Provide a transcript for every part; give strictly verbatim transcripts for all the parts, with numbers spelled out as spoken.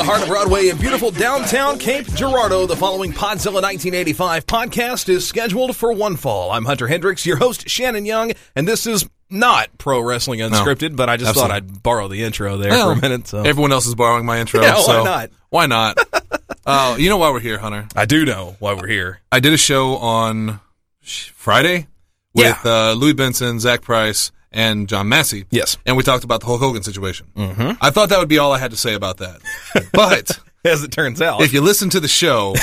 the heart of Broadway in beautiful downtown Cape Girardeau. The following Podzilla nineteen eighty-five podcast is scheduled for one fall. I'm Hunter Hendricks, your host, Shannon Young, and this is not Pro Wrestling Unscripted, no, but I just absolutely. thought I'd borrow the intro there well, for a minute. So. Everyone else is borrowing my intro, yeah, so why not? Why not? uh, you know why we're here, Hunter? I do know why we're here. I did a show on Friday with yeah. uh, Louis Benson, Zach Price, and John Massey. Yes. And we talked about the Hulk Hogan situation. Mm-hmm. I thought that would be all I had to say about that. But as it turns out, if you listen to the show,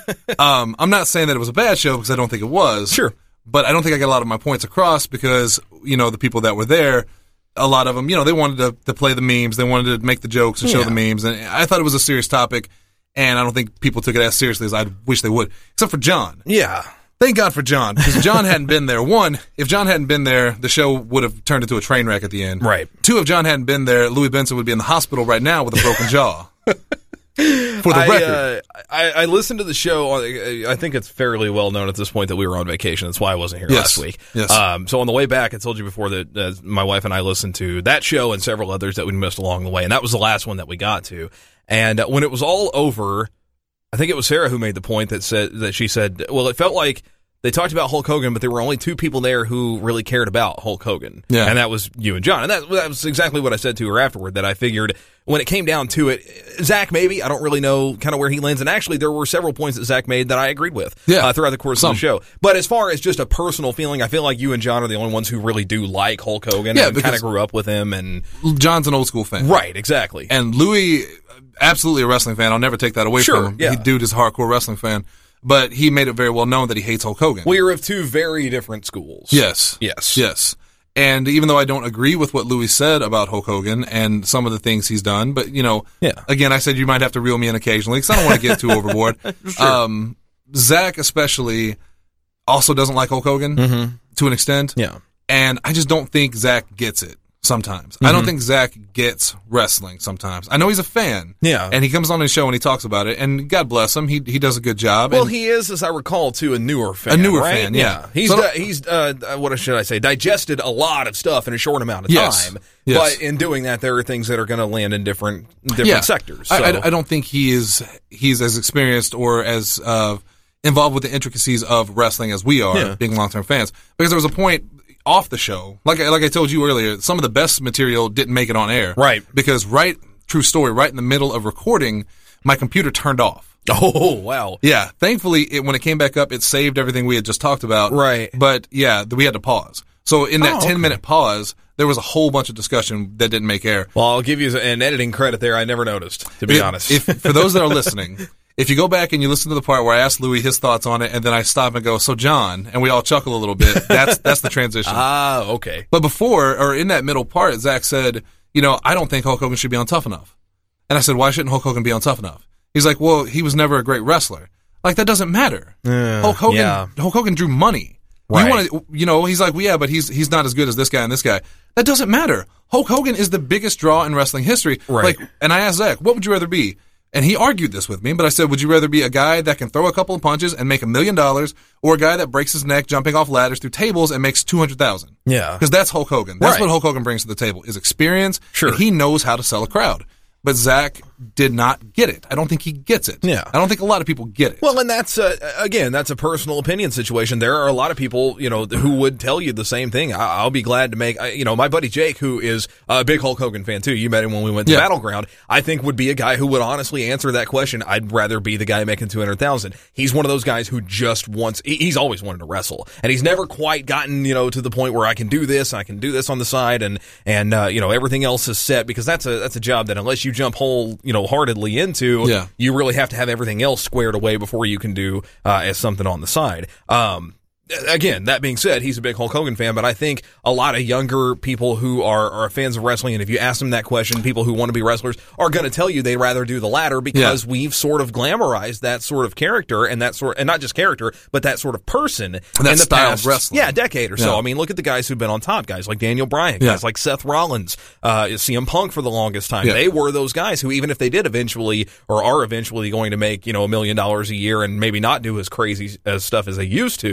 um, I'm not saying that it was a bad show because I don't think it was. Sure. But I don't think I got a lot of my points across because, you know, the people that were there, a lot of them, you know, they wanted to, to play the memes. They wanted to make the jokes and show yeah. the memes. And I thought it was a serious topic, and I don't think people took it as seriously as I wish they would, except for John. Yeah. Thank God for John, because if John hadn't been there, one, if John hadn't been there, the show would have turned into a train wreck at the end. Right. Two, if John hadn't been there, Louis Benson would be in the hospital right now with a broken jaw. For the I, record. Uh, I, I listened to the show. I think it's fairly well known at this point that we were on vacation. That's why I wasn't here yes. last week. Yes. Um, so on the way back, I told you before that uh, my wife and I listened to that show and several others that we missed along the way, and that was the last one that we got to. And uh, when it was all over, I think it was Sarah who made the point that said that she said, well, it felt like they talked about Hulk Hogan, but there were only two people there who really cared about Hulk Hogan. Yeah. And that was you and John. And that, that was exactly what I said to her afterward, that I figured when it came down to it, Zach maybe, I don't really know kind of where he lands. And actually, there were several points that Zach made that I agreed with yeah. uh, throughout the course Some. of the show. But as far as just a personal feeling, I feel like you and John are the only ones who really do like Hulk Hogan yeah, and kind of grew up with him. And John's an old school fan. Right, exactly. And Louis, absolutely a wrestling fan. I'll never take that away sure, from him. Yeah. He, dude is a hardcore wrestling fan. But he made it very well known that he hates Hulk Hogan. We are of two very different schools. Yes. Yes. Yes. And even though I don't agree with what Louis said about Hulk Hogan and some of the things he's done, but, you know, yeah. again, I said you might have to reel me in occasionally because I don't want to get too overboard. Sure. Um, Zach especially also doesn't like Hulk Hogan mm-hmm. to an extent. Yeah. And I just don't think Zach gets it sometimes. Mm-hmm. I don't think Zach gets wrestling sometimes. I know he's a fan. Yeah. And he comes on his show and he talks about it, and God bless him, he he does a good job. Well, and he is, as I recall, too, a newer fan. A newer right? fan, yeah. He's, so, uh, he's uh, what should I say, digested a lot of stuff in a short amount of yes, time. Yes. But in doing that, there are things that are going to land in different different yeah. sectors. So. I, I, I don't think he is he's as experienced or as uh, involved with the intricacies of wrestling as we are, yeah. being long-term fans. Because there was a point off the show, like I, like I told you earlier, some of the best material didn't make it on air. Right. Because right, true story, right in the middle of recording, my computer turned off. Oh, wow. Yeah. Thankfully, it, when it came back up, it saved everything we had just talked about. Right. But yeah, we had to pause. So in that oh, okay. ten minute pause, there was a whole bunch of discussion that didn't make air. Well, I'll give you an editing credit there. I never noticed, to be if, honest. If, for those that are listening, if you go back and you listen to the part where I asked Louis his thoughts on it, and then I stop and go, so John, and we all chuckle a little bit, that's that's the transition. Ah, okay. But before, or in that middle part, Zach said, you know, I don't think Hulk Hogan should be on Tough Enough. And I said, why shouldn't Hulk Hogan be on Tough Enough? He's like, well, he was never a great wrestler. Like, that doesn't matter. Uh, Hulk Hogan yeah. Hulk Hogan drew money. Right. You want to, you know, he's like, well, yeah, but he's he's not as good as this guy and this guy. That doesn't matter. Hulk Hogan is the biggest draw in wrestling history. Right. Like, and I asked Zach, what would you rather be? And he argued this with me, but I said, would you rather be a guy that can throw a couple of punches and make a million dollars, or a guy that breaks his neck jumping off ladders through tables and makes two hundred thousand dollars? Yeah. Because that's Hulk Hogan. That's right. what Hulk Hogan brings to the table, is experience. Sure. And he knows how to sell a crowd. But Zach did not get it. I don't think he gets it. Yeah. I don't think a lot of people get it. Well, and that's, uh, again, that's a personal opinion situation. There are a lot of people, you know, who would tell you the same thing. I- I'll be glad to make, you know, my buddy Jake, who is a big Hulk Hogan fan too. You met him when we went to yeah. Battleground. I think would be a guy who would honestly answer that question. I'd rather be the guy making two hundred thousand. He's one of those guys who just wants, he's always wanted to wrestle. And he's never quite gotten, you know, to the point where I can do this, and I can do this on the side, and, and, uh, you know, everything else is set, because that's a, that's a job that unless you jump whole, you know, heartedly into, yeah. you really have to have everything else squared away before you can do uh, as something on the side. Um, again, that being said, he's a big Hulk Hogan fan, but I think a lot of younger people who are, are fans of wrestling, and if you ask them that question, people who want to be wrestlers are going to tell you they'd rather do the latter, because yeah. we've sort of glamorized that sort of character, and that sort, and not just character, but that sort of person that in the style past, of wrestling. yeah, decade or so. Yeah. I mean, look at the guys who've been on top, guys like Daniel Bryan, yeah. guys like Seth Rollins, uh, C M Punk for the longest time. Yeah. They were those guys who, even if they did eventually, or are eventually going to make, you know, a million dollars a year and maybe not do as crazy as stuff as they used to, they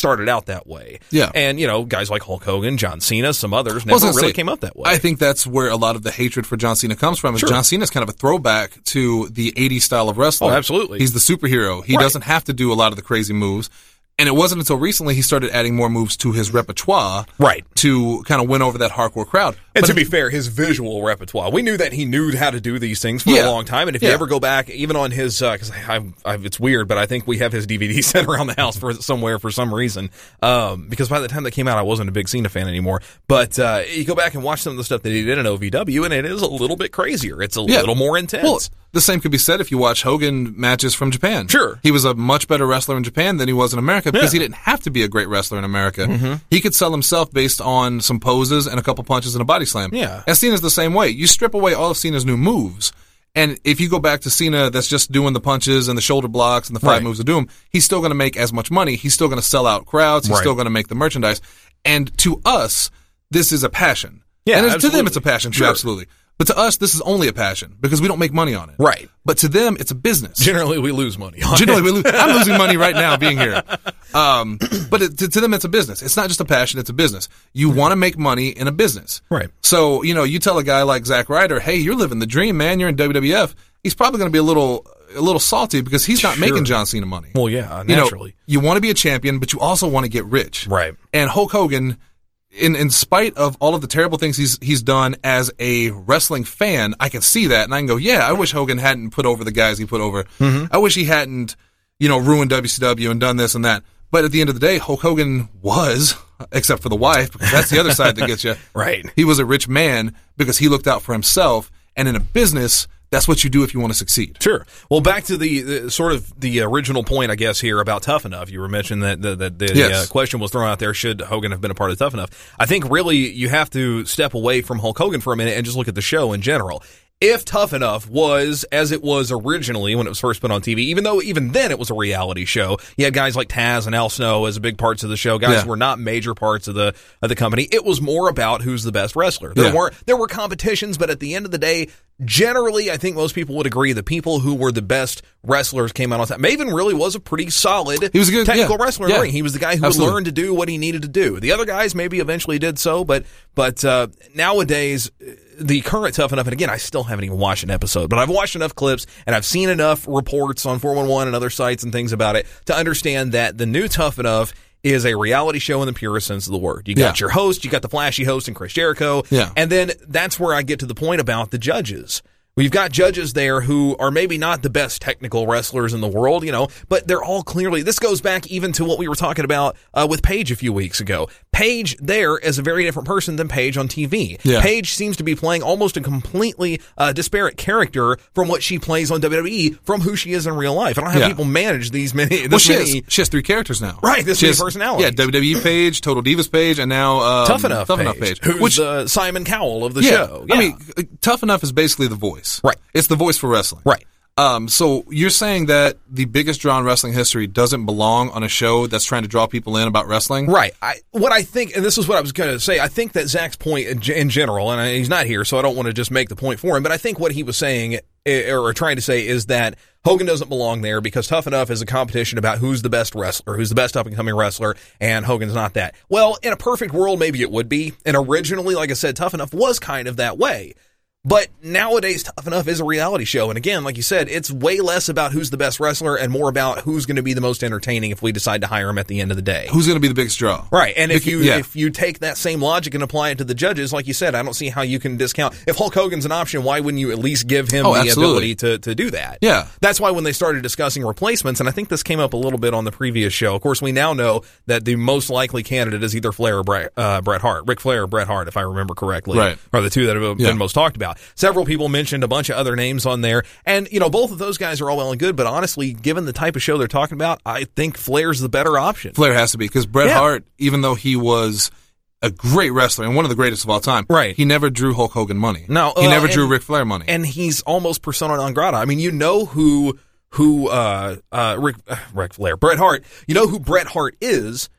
started out that way. Yeah. And, you know, guys like Hulk Hogan, John Cena, some others never really say, came up that way. I think that's where a lot of the hatred for John Cena comes from. Is Sure. John Cena's kind of a throwback to the eighties style of wrestling. Oh, absolutely. He's the superhero. He Right. doesn't have to do a lot of the crazy moves. And it wasn't until recently he started adding more moves to his repertoire Right. to kind of win over that hardcore crowd. And But to be fair, his visual repertoire, we knew that he knew how to do these things for Yeah. a long time. And if you Yeah. ever go back, even on his, because I, I, I, it's weird, but I think we have his D V D set around the house for somewhere for some reason. Um, because by the time that came out, I wasn't a big Cena fan anymore. But uh, you go back and watch some of the stuff that he did in O V W, and it is a little bit crazier. It's a Yeah. little more intense. Well, the same could be said if you watch Hogan matches from Japan. Sure. He was a much better wrestler in Japan than he was in America because Yeah. he didn't have to be a great wrestler in America. Mm-hmm. He could sell himself based on some poses and a couple punches and a body slam. Yeah. And Cena's the same way. You strip away all of Cena's new moves, and if you go back to Cena that's just doing the punches and the shoulder blocks and the five Right. moves of doom, he's still going to make as much money. He's still going to sell out crowds. He's Right. still going to make the merchandise. And to us, this is a passion. Yeah, and to them, absolutely. it's a passion too, Sure. absolutely. But to us, this is only a passion because we don't make money on it. Right. But to them, it's a business. Generally, we lose money on Generally, it. we lose. I'm losing money right now being here. Um, but it, to, to them, it's a business. It's not just a passion; it's a business. You want to make money in a business, Right. So you know, you tell a guy like Zack Ryder, "Hey, you're living the dream, man. You're in W W F." He's probably going to be a little, a little salty because he's not Sure. making John Cena money. Well, yeah, you know, naturally. you want to be a champion, but you also want to get rich, Right. And Hulk Hogan, in in spite of all of the terrible things he's he's done as a wrestling fan, I can see that and I can go, yeah, I wish Hogan hadn't put over the guys he put over. Mm-hmm. I wish he hadn't, you know, ruined W C W and done this and that. But at the end of the day, Hulk Hogan was, except for the wife, because that's the other side that gets you. Right. He was a rich man because he looked out for himself, and in a business, that's what you do if you want to succeed. Sure. Well, back to the, the sort of the original point, I guess, here about Tough Enough. You were mentioning that the, the, the Yes. uh, question was thrown out there, should Hogan have been a part of Tough Enough? I think really you have to step away from Hulk Hogan for a minute and just look at the show in general. If Tough Enough was as it was originally when it was first put on T V, even though even then it was a reality show, you had guys like Taz and Al Snow as big parts of the show, guys Yeah. who were not major parts of the of the company. It was more about who's the best wrestler. There Yeah. were there were competitions, but at the end of the day, generally, I think most people would agree the people who were the best wrestlers came out on top. Maven really was a pretty solid He was a good- technical yeah. wrestler in the Yeah. ring. He was the guy who Absolutely. would learn to do what he needed to do. The other guys maybe eventually did so, but but uh, nowadays, the current Tough Enough, and again, I still haven't even watched an episode, but I've watched enough clips and I've seen enough reports on four one one and other sites and things about it to understand that the new Tough Enough is a reality show in the purest sense of the word. You got Yeah. your host, you got the flashy host and Chris Jericho, Yeah. and then that's where I get to the point about the judges. We've got judges there who are maybe not the best technical wrestlers in the world, you know, but they're all clearly, this goes back even to what we were talking about uh, with Paige a few weeks ago. Paige there is a very different person than Paige on T V. Yeah. Paige seems to be playing almost a completely uh, disparate character from what she plays on W W E from who she is in real life. I don't have Yeah. people manage these many, this Well, she many. has, she has three characters now. Right, this She many has- personalities. Yeah, W W E page, Total Divas page, and now um, Tough Enough Tough Paige, Enough page. who's Which, uh, Simon Cowell of the yeah, show. I mean, Tough Enough is basically the voice. Right. It's the voice for wrestling. Right. Um, so you're saying that the biggest draw in wrestling history doesn't belong on a show that's trying to draw people in about wrestling? Right. I, what I think, and this is what I was going to say, I think that Zach's point in, in general, and I, he's not here, so I don't want to just make the point for him, but I think what he was saying, eh, or trying to say, is that Hogan doesn't belong there because Tough Enough is a competition about who's the best wrestler, who's the best up-and-coming wrestler, and Hogan's not that. Well, in a perfect world, maybe it would be, and originally, like I said, Tough Enough was kind of that way. But nowadays, Tough Enough is a reality show. And again, like you said, it's way less about who's the best wrestler and more about who's going to be the most entertaining if we decide to hire him at the end of the day. Who's going to be the biggest draw? Right. And if Because- you yeah. if you take that same logic and apply it to the judges, like you said, I don't see how you can discount. If Hulk Hogan's an option, why wouldn't you at least give him Oh, the absolutely. ability to, to do that? Yeah. That's why when they started discussing replacements, and I think this came up a little bit on the previous show, of course, we now know that the most likely candidate is either Flair or Bret, uh, Bret Hart. Ric Flair or Bret Hart, if I remember correctly. Right. Are the two that have Yeah. been most talked about. Several people mentioned a bunch of other names on there. And, you know, both of those guys are all well and good, but honestly, given the type of show they're talking about, I think Flair's the better option. Flair has to be, because Bret Yeah. Hart, even though he was a great wrestler and one of the greatest of all time, Right. he never drew Hulk Hogan money. No, he uh, never and- drew Ric Flair money. And he's almost persona non grata. I mean, you know who, who, uh, uh, Rick, uh, Rick Flair, Bret Hart, you know who Bret Hart is.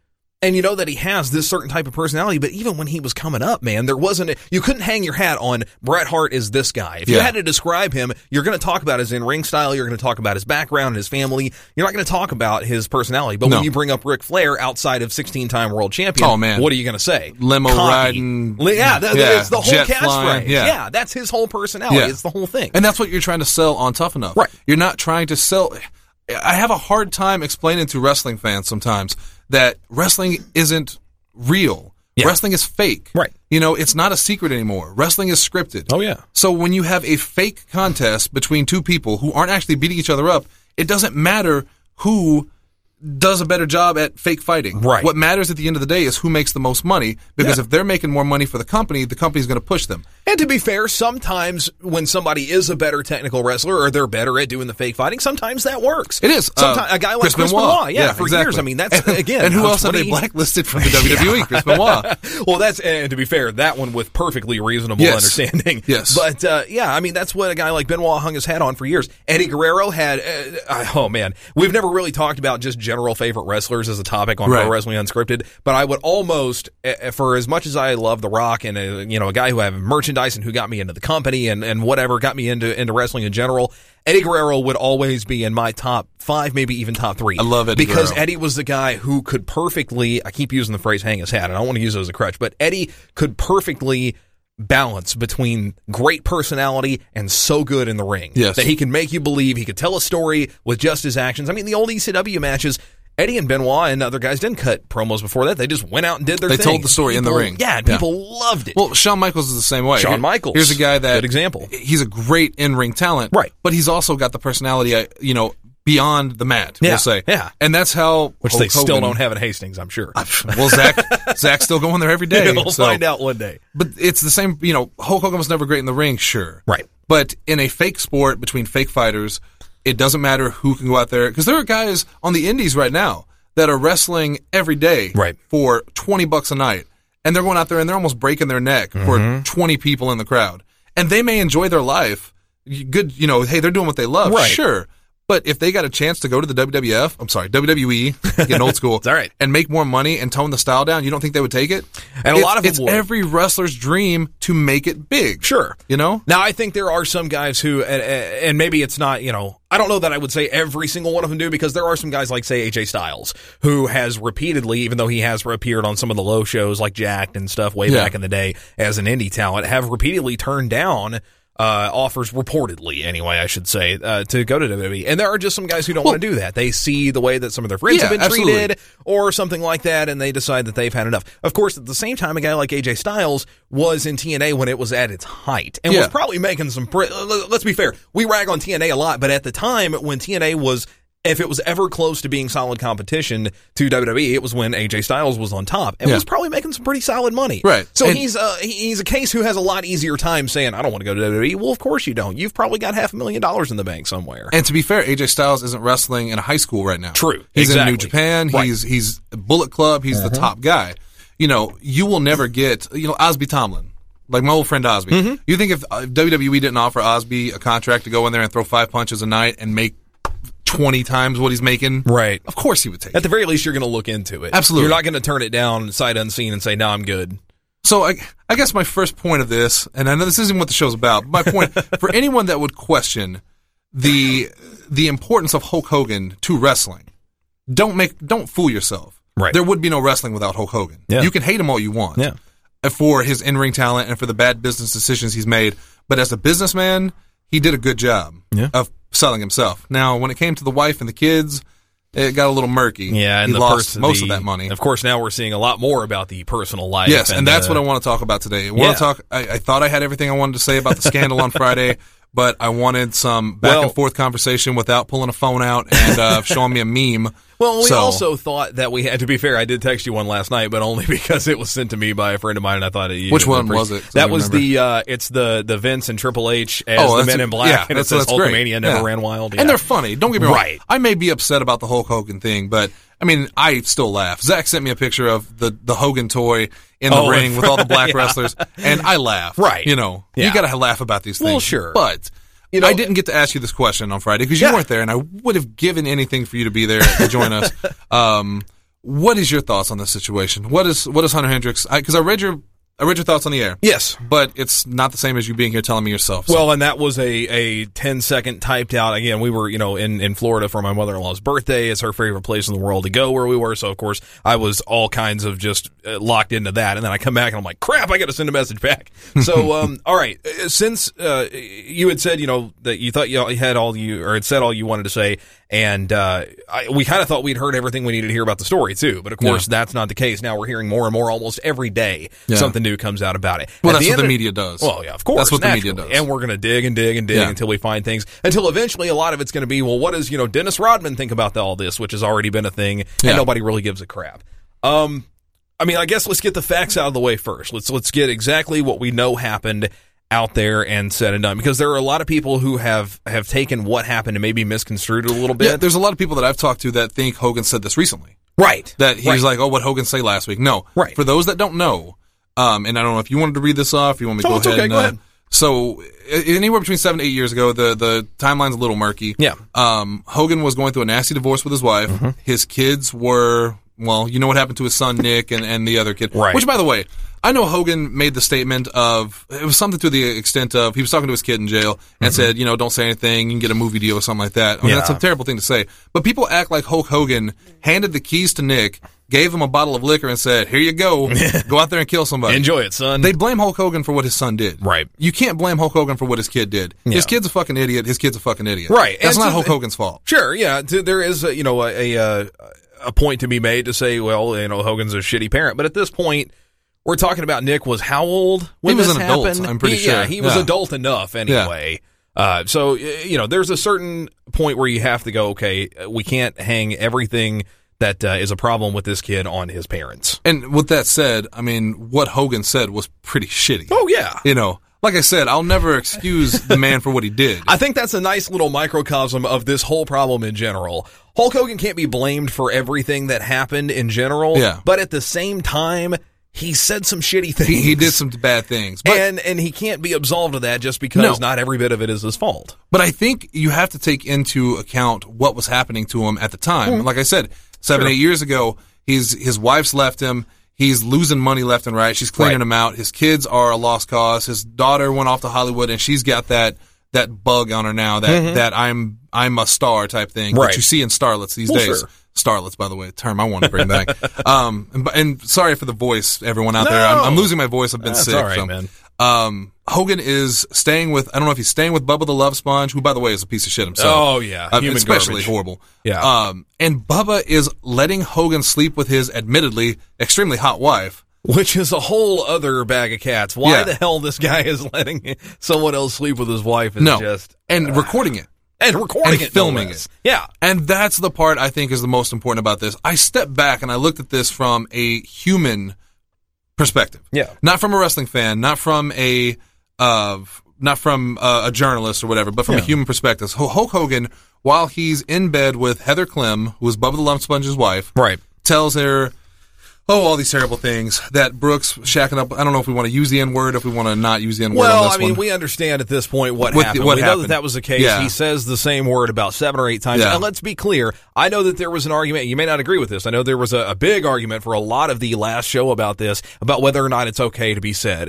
and you know that he has this certain type of personality, but even when he was coming up, man, there wasn't, a, you couldn't hang your hat on Bret Hart is this guy. If you Yeah. had to describe him, you're going to talk about his in-ring style, you're going to talk about his background and his family, you're not going to talk about his personality. But No. when you bring up Ric Flair outside of sixteen-time world champion, Oh, man. what are you going to say? Limo Cocky. riding. Li- Yeah, that, Yeah, it's the whole jet catchphrase. flying, Yeah. yeah. that's his whole personality. Yeah. It's the whole thing. And that's what you're trying to sell on Tough Enough. Right. You're not trying to sell. I have a hard time explaining to wrestling fans sometimes that wrestling isn't real. Yeah. Wrestling is fake. Right. You know, it's not a secret anymore. Wrestling is scripted. Oh, yeah. So when you have a fake contest between two people who aren't actually beating each other up, it doesn't matter who does a better job at fake fighting. Right. What matters at the end of the day is who makes the most money, because Yeah. if they're making more money for the company, the company's going to push them. And to be fair, sometimes when somebody is a better technical wrestler or they're better at doing the fake fighting, sometimes that works. It is. Sometimes Uh, a guy like Chris Chris, Benoit. Benoit, yeah, Yeah, for exactly. years. I mean, that's again. And who uh, else have they twenty blacklisted from the W W E? Chris Benoit. Well, that's, and to be fair, that one with perfectly reasonable Yes. understanding. Yes. But, uh, yeah, I mean, that's what a guy like Benoit hung his hat on for years. Eddie Guerrero had, uh, oh man, we've never really talked about just general favorite wrestlers as a topic on Right. Pro Wrestling Unscripted, but I would almost, uh, for as much as I love The Rock and, uh, you know, a guy who had merchandise and who got me into the company and, and whatever, got me into, into wrestling in general, Eddie Guerrero would always be in my top five, maybe even top three. I love Eddie Because Guerrero. Eddie was the guy who could perfectly, I keep using the phrase hang his hat, and I don't want to use it as a crutch, but Eddie could perfectly balance between great personality and so good in the ring. Yes. That he could make you believe, he could tell a story with just his actions. I mean, the old E C W matches, Eddie and Benoit and other guys didn't cut promos before that. They just went out and did their They thing. told the story in the People- ring. Yeah, and Yeah. people loved it. Well, Shawn Michaels is the same way. Shawn Here- Michaels. Here's a guy that Good example. He's a great in-ring talent, Right. But he's also got the personality, uh, you know, beyond the mat. Yeah, We'll say, yeah. and that's how which Hulk they still Hogan- don't have in Hastings, I'm sure. Well, Zach, Zach's still going there every day. We'll so. find out one day. But it's the same, you know, Hulk Hogan was never great in the ring, sure. Right. But in a fake sport between fake fighters, it doesn't matter who can go out there. Because there are guys on the indies right now that are wrestling every day Right. for twenty bucks a night. And they're going out there and they're almost breaking their neck Mm-hmm. for twenty people in the crowd. And they may enjoy their life. Good, you know, hey, they're doing what they love. Right. Sure. But if they got a chance to go to the W W F, I'm sorry, W W E, getting old school, It's all right. and make more money and tone the style down, you don't think they would take it? And a It's- lot of them it's would. every wrestler's dream to make it big. Sure. You know? Now, I think there are some guys who, and, and maybe it's not, you know, I don't know that I would say every single one of them do, because there are some guys like, say, A J Styles, who has repeatedly, even though he has appeared on some of the low shows like Jacked and stuff way Yeah. back in the day as an indie talent, have repeatedly turned down uh, offers, reportedly anyway, I should say, uh, to go to W W E. And there are just some guys who don't Well- want to do that. They see the way that some of their friends Yeah, have been absolutely. treated or something like that, and they decide that they've had enough. Of course, at the same time, a guy like A J Styles was in T N A when it was at its height and was Yeah. probably making some, pre- let's be fair, we rag on T N A a lot, but at the time when T N A was, if it was ever close to being solid competition to W W E, it was when A J Styles was on top and Yeah. was probably making some pretty solid money. Right. So And- he's uh, he's a case who has a lot easier time saying, I don't want to go to W W E. Well, of course you don't. You've probably got half a million dollars in the bank somewhere. And to be fair, A J Styles isn't wrestling in a high school right now. True. He's Exactly. in New Japan. Right. He's he's Bullet Club. He's the top guy. You know, you will never get, you know, Osby Tomlin. Like my old friend Osby. Mm-hmm. You think if uh, W W E didn't offer Osby a contract to go in there and throw five punches a night and make twenty times what he's making? Right. Of course he would take At it. the very least, you're going to look into it. Absolutely. You're not going to turn it down sight unseen and say, no, I'm good. So I, I guess my first point of this, and I know this isn't what the show's about, but my point, for anyone that would question the the importance of Hulk Hogan to wrestling, don't make don't fool yourself. Right. There would be no wrestling without Hulk Hogan. Yeah. You can hate him all you want. Yeah. For his in-ring talent and for the bad business decisions he's made, but as a businessman, he did a good job Yeah. of selling himself. Now, when it came to the wife and the kids, it got a little murky. Yeah, and he the lost pers- most the- of that money. Of course, now we're seeing a lot more about the personal life. Yes, and, that's uh, what I want to talk about today. I want yeah. to talk. I, I thought I had everything I wanted to say about the scandal on Friday, but I wanted some back Well- and forth conversation without pulling a phone out and uh, showing me a meme. Well, we So- also thought that we had, to be fair, I did text you one last night, but only because it was sent to me by a friend of mine and I thought it. Which one was it? 'Cause I That don't was remember. the, uh, it's the, the Vince and Triple H as Oh, the that's Men a- in Black, yeah, and it that's- says that's great. Hulkamania never Yeah. ran wild. Yeah. And they're funny. Don't get me wrong. Right. I may be upset about the Hulk Hogan thing, but I mean, I still laugh. Zach sent me a picture of the, the Hogan toy in the Oh, ring with all the black yeah. wrestlers, and I laugh. Right. You know, Yeah. you got to laugh about these things. Well, sure. But You know- I didn't get to ask you this question on Friday because you Yeah. weren't there, and I would have given anything for you to be there to join us. Um, what is your thoughts on this situation? What is what is Hunter Hendricks? Because I, I read your I read your thoughts on the air. Yes. But it's not the same as you being here telling me yourself. So. Well, and that was a, a ten second typed out. Again, we were, you know, in, in Florida for my mother-in-law's birthday. It's her favorite place in the world to go where we were. So, of course, I was all kinds of just uh, locked into that. And then I come back and I'm like, crap, I got to send a message back. So, um, all right. Since uh, you had said, you know, that you thought you had all you, or had said all you wanted to say, and uh, I, we kind of thought we'd heard everything we needed to hear about the story, too. But, of course, yeah. that's not the case. Now we're hearing more and more almost every day. Yeah. Something new comes out about it. Well, At that's the what the of, media does. Well, yeah, of course. That's what naturally. the media does. And we're going to dig and dig and dig yeah. until we find things. Until eventually a lot of it's going to be, well, what does, you know, Dennis Rodman think about all this, which has already been a thing, and yeah. nobody really gives a crap. Um, I mean, I guess let's get the facts out of the way first. Let's let's get exactly what we know happened out there and said and done, because there are a lot of people who have, have taken what happened and maybe misconstrued it a little bit. Yeah, there's a lot of people that I've talked to that think Hogan said this recently. Right. That he's right. like, oh, what Hogan say last week? No. Right. For those that don't know, um, and I don't know if you wanted to read this off, you want me to oh, go it's ahead okay, and, go ahead. Uh, so anywhere between seven to eight years ago, the, the timeline's a little murky. Yeah. Um, Hogan was going through a nasty divorce with his wife. Mm-hmm. His kids were, well, you know what happened to his son, Nick, and, and the other kid. Right. Which, by the way, I know Hogan made the statement of, it was something to the extent of, he was talking to his kid in jail and mm-hmm. said, you know, don't say anything, you can get a movie deal or something like that. I mean, yeah. that's a terrible thing to say. But people act like Hulk Hogan handed the keys to Nick, gave him a bottle of liquor and said, here you go, go out there and kill somebody. Enjoy it, son. They blame Hulk Hogan for what his son did. Right. You can't blame Hulk Hogan for what his kid did. Yeah. His kid's a fucking idiot, his kid's a fucking idiot. Right. That's and not so Hulk th- Hogan's fault. Sure, yeah. There is, a, you know, a, a, a point to be made to say, well, you know, Hogan's a shitty parent. But at this point, we're talking about Nick was how old when he was this an happened? adult, I'm pretty he, sure. Yeah, he was yeah. adult enough anyway. Yeah. Uh, so, you know, there's a certain point where you have to go, okay, we can't hang everything that uh, is a problem with this kid on his parents. And with that said, I mean, what Hogan said was pretty shitty. Oh, yeah. You know, like I said, I'll never excuse the man for what he did. I think that's a nice little microcosm of this whole problem in general. Hulk Hogan can't be blamed for everything that happened in general, yeah. but at the same time, he said some shitty things. He, he did some bad things. But, and and he can't be absolved of that just because no. not every bit of it is his fault. But I think you have to take into account what was happening to him at the time. Mm. Like I said, seven, sure. eight years ago, he's his wife's left him. He's losing money left and right. She's cleaning right. him out. His kids are a lost cause. His daughter went off to Hollywood, and she's got that that bug on her now, that mm-hmm. that I'm I'm a star type thing right. that you see in starlets these well, days. Sure. Starlets, by the way, a term I want to bring back. um, and, and sorry for the voice, everyone out no. there. I'm, I'm losing my voice. I've been That's sick. All right, so. man. Um, Hogan is staying with, I don't know if he's staying with Bubba the Love Sponge, who, by the way, is a piece of shit himself. Oh, yeah. Uh, Human especially garbage. horrible. Yeah. Um, and Bubba is letting Hogan sleep with his, admittedly, extremely hot wife. Which is a whole other bag of cats. Why Yeah. the hell this guy is letting someone else sleep with his wife is No. just... And uh, recording it. And recording and it. filming no less. it. Yeah. And that's the part I think is the most important about this. I stepped back and I looked at this from a human perspective. Yeah. Not from a wrestling fan, not from a, uh, not from uh, a journalist or whatever, but from Yeah. a human perspective. So Hulk Hogan, while he's in bed with Heather Clem, who is Bubba the Love Sponge's wife, Right. tells her, oh, all these terrible things, that Brooks shacking up. I don't know if we want to use the N-word, if we want to not use the N-word Well, on this I mean, one. we understand at this point what With the- happened. what we know happened. that that was the case. Yeah. He says the same word about seven or eight times. Yeah. And let's be clear, I know that there was an argument. You may not agree with this. I know there was a, a big argument for a lot of the last show about this, about whether or not it's okay to be said.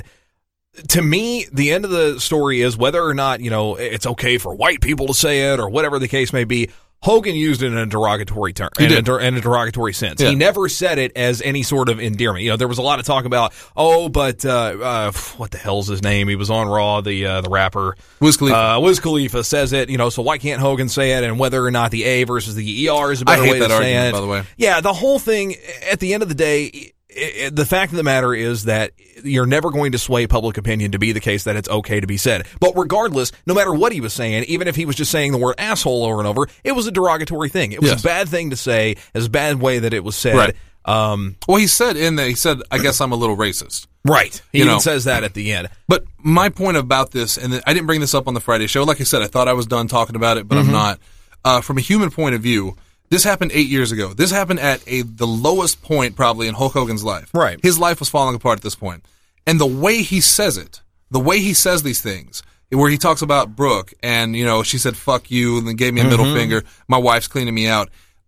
To me, the end of the story is whether or not, you know, it's okay for white people to say it or whatever the case may be. Hogan used it in a derogatory term, in a, in a derogatory sense. Yeah. He never said it as any sort of endearment. You know, there was a lot of talk about, oh, but uh, uh, what the hell's his name? He was on Raw, the uh, the rapper. Wiz Khalifa. Uh, Wiz Khalifa says it, you know, so why can't Hogan say it? And whether or not the A versus the E R is a better I hate way that to say argument, it. by the way. Yeah, the whole thing, at the end of the day, it, it, the fact of the matter is that you're never going to sway public opinion to be the case that it's okay to be said. But regardless, no matter what he was saying, even if he was just saying the word asshole over and over, it was a derogatory thing. It was Yes. a bad thing to say. It was a bad way that it was said. Right. Um, Well, he said in there, he said, I guess I'm a little racist. right. He You even know. says that at the end. But my point about this, and I didn't bring this up on the Friday show. Like I said, I thought I was done talking about it, but Mm-hmm. I'm not. Uh, from a human point of view, this happened eight years ago. This happened at a the lowest point probably in Hulk Hogan's life. Right. His life was falling apart at this point. And the way he says it, the way he says these things, where he talks about Brooke and, you know, she said, fuck you, and then gave me a middle Mm-hmm. finger. My wife's cleaning me out.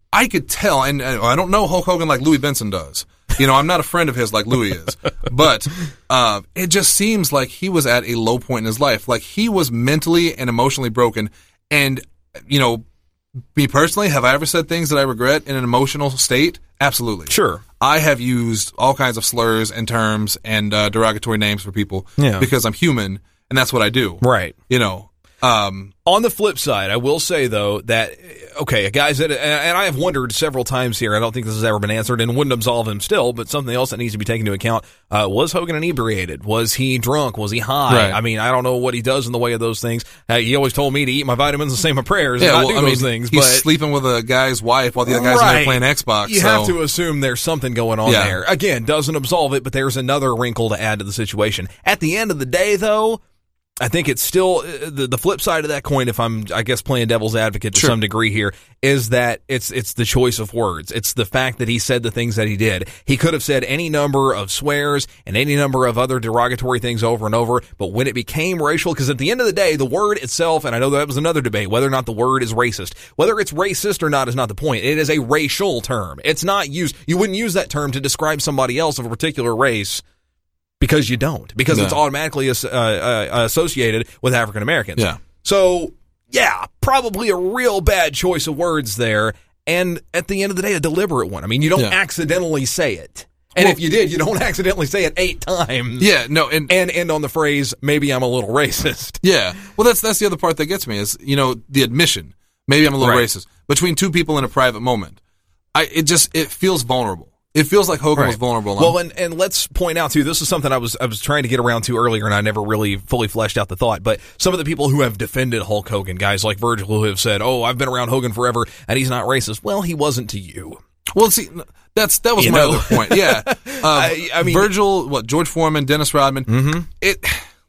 I could tell, and, and I don't know Hulk Hogan like Louis Benson does. You know, I'm not a friend of his like Louis is, but uh, it just seems like he was at a low point in his life. Like he was mentally and emotionally broken. And, you know, me personally, have I ever said things that I regret in an emotional state? Absolutely. Sure. I have used all kinds of slurs and terms and uh, derogatory names for people Yeah. because I'm human, and that's what I do. Right. You know. Um, On the flip side, I will say, though, that, okay, guys, that, and I have wondered several times here, I don't think this has ever been answered and wouldn't absolve him still, but something else that needs to be taken into account, uh, was Hogan inebriated? Was he drunk? Was he high? Right. I mean, I don't know what he does in the way of those things. Uh, he always told me to eat my vitamins and say my prayers yeah, and not well, do I mean, those things. he's but sleeping with a guy's wife while the other guy's in there Right. playing Xbox. You so. have to assume there's something going on Yeah. there. Again, doesn't absolve it, but there's another wrinkle to add to the situation. At the end of the day, though, I think it's still uh, the the flip side of that coin. If I'm, I guess, playing devil's advocate to Sure. some degree here, is that it's it's the choice of words. It's the fact that he said the things that he did. He could have said any number of swears and any number of other derogatory things over and over. But when it became racial, because at the end of the day, the word itself, and I know that was another debate, whether or not the word is racist, whether it's racist or not is not the point. It is a racial term. It's not used. You wouldn't use that term to describe somebody else of a particular race. Because you don't. Because No. it's automatically as, uh, uh, associated with African Americans. Yeah. So, yeah, probably a real bad choice of words there. And at the end of the day, a deliberate one. I mean, you don't Yeah. accidentally say it. And Well- if you did, you don't accidentally say it eight times. Yeah, no, and And end on the phrase, maybe I'm a little racist. yeah. Well, that's that's the other part that gets me is, you know, the admission. Maybe I'm a little Right. racist between two people in a private moment. I it just it feels vulnerable. It feels like Hogan was vulnerable. Well, and, and let's point out too, this is something I was I was trying to get around to earlier, and I never really fully fleshed out the thought. But some of the people who have defended Hulk Hogan, guys like Virgil, who have said, "Oh, I've been around Hogan forever, and he's not racist." Well, he wasn't to you. well, see, that's that was You my know? other point. Yeah, um, I- I mean- Virgil, what George Foreman, Dennis Rodman. Mm-hmm. It.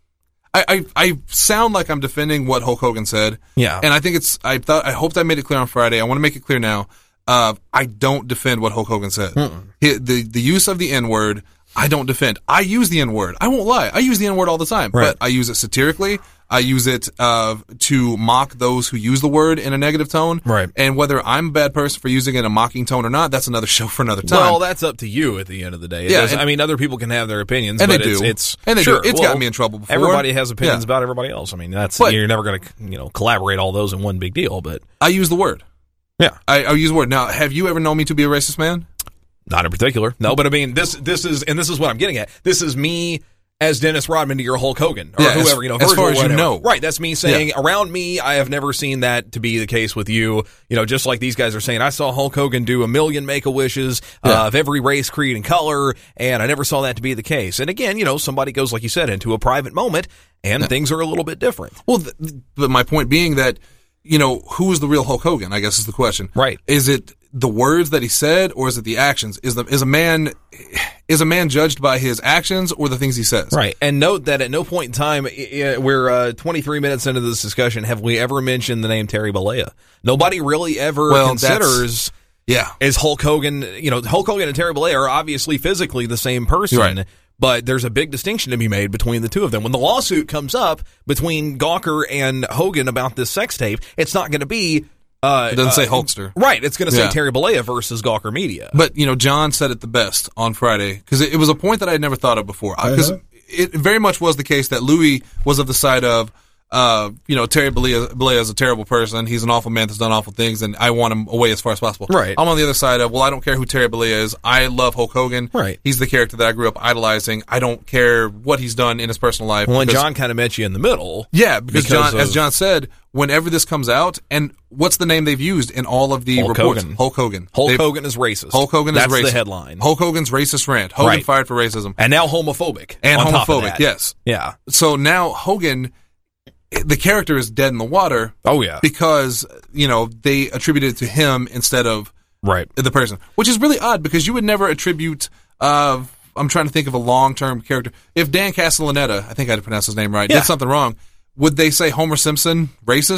I, I I sound like I'm defending what Hulk Hogan said. Yeah. and I think it's. I thought I hoped I made it clear on Friday. I want to make it clear now. Uh, I don't defend what Hulk Hogan said. He, the the use of the N word, I don't defend. I use the N word. I won't lie. I use the N word all the time, Right. but I use it satirically. I use it uh, to mock those who use the word in a negative tone. Right. And whether I'm a bad person for using it in a mocking tone or not, that's another show for another time. Well, that's up to you at the end of the day. It Yeah, doesn't- and- I mean, other people can have their opinions, And but they it's, do. it's And they do. sure, It's well, gotten me in trouble before. Everybody has opinions Yeah. about everybody else. I mean, that's But- you're never going to you know collaborate all those in one big deal. But I use the word. yeah, I, I use the word. Now, have you ever known me to be a racist man? not in particular. No, but I mean, this this is and this is what I'm getting at. This is me as Dennis Rodman to your Hulk Hogan or Yeah, as- whoever, you know, as Virgil far or as you whatever. know. Right, that's me saying around me, I have never seen that to be the case with you. You know, just like these guys are saying, I saw Hulk Hogan do a million Make-A-Wishes Yeah. uh, of every race, creed, and color, and I never saw that to be the case. And again, you know, somebody goes, like you said, into a private moment, and things are a little bit different. Well, th- but my point being that, you know, who is the real Hulk Hogan? I guess is the question. Right. Is it the words that he said, or is it the actions? Is the is a man is a man judged by his actions or the things he says? Right. And note that at no point in time, i- i- we're uh, twenty-three minutes into this discussion, have we ever mentioned the name Terry Bollea. Nobody really ever Well, considers... Yeah. Is Hulk Hogan, you know, Hulk Hogan and Terry Bollea are obviously physically the same person, Right. but there's a big distinction to be made between the two of them. When the lawsuit comes up between Gawker and Hogan about this sex tape, it's not going to be... Uh, It doesn't say uh, Hulkster. Right, it's going to Yeah. say Terry Bollea versus Gawker Media. But, you know, John said it the best on Friday because it, it was a point that I had never thought of before. Because it very much was the case that Louis was of the side of, uh, you know, Terry Bollea, Bollea is a terrible person. He's an awful man that's done awful things, and I want him away as far as possible. Right. I'm on the other side of, well, I don't care who Terry Bollea is. I love Hulk Hogan. Right. He's the character that I grew up idolizing. I don't care what he's done in his personal life. Well, and because- John kind of met you in the middle. Yeah, because, because John, as of- John said, whenever this comes out, and what's the name they've used in all of the Hulk reports? Hogan. Hulk Hogan. Hulk They've- Hogan is racist. Hulk Hogan That's is racist. the headline. Hulk Hogan's racist rant. Hogan Right. fired for racism. And now homophobic. And on top of homophobic, that. yes. Yeah. So now Hogan, the character is dead in the water Oh, yeah. because, you know, they attributed it to him instead of Right. the person, which is really odd because you would never attribute, uh, I'm trying to think of a long-term character. If Dan Castellaneta, I think I had to pronounce his name right, Yeah. did something wrong, would they say Homer Simpson racist?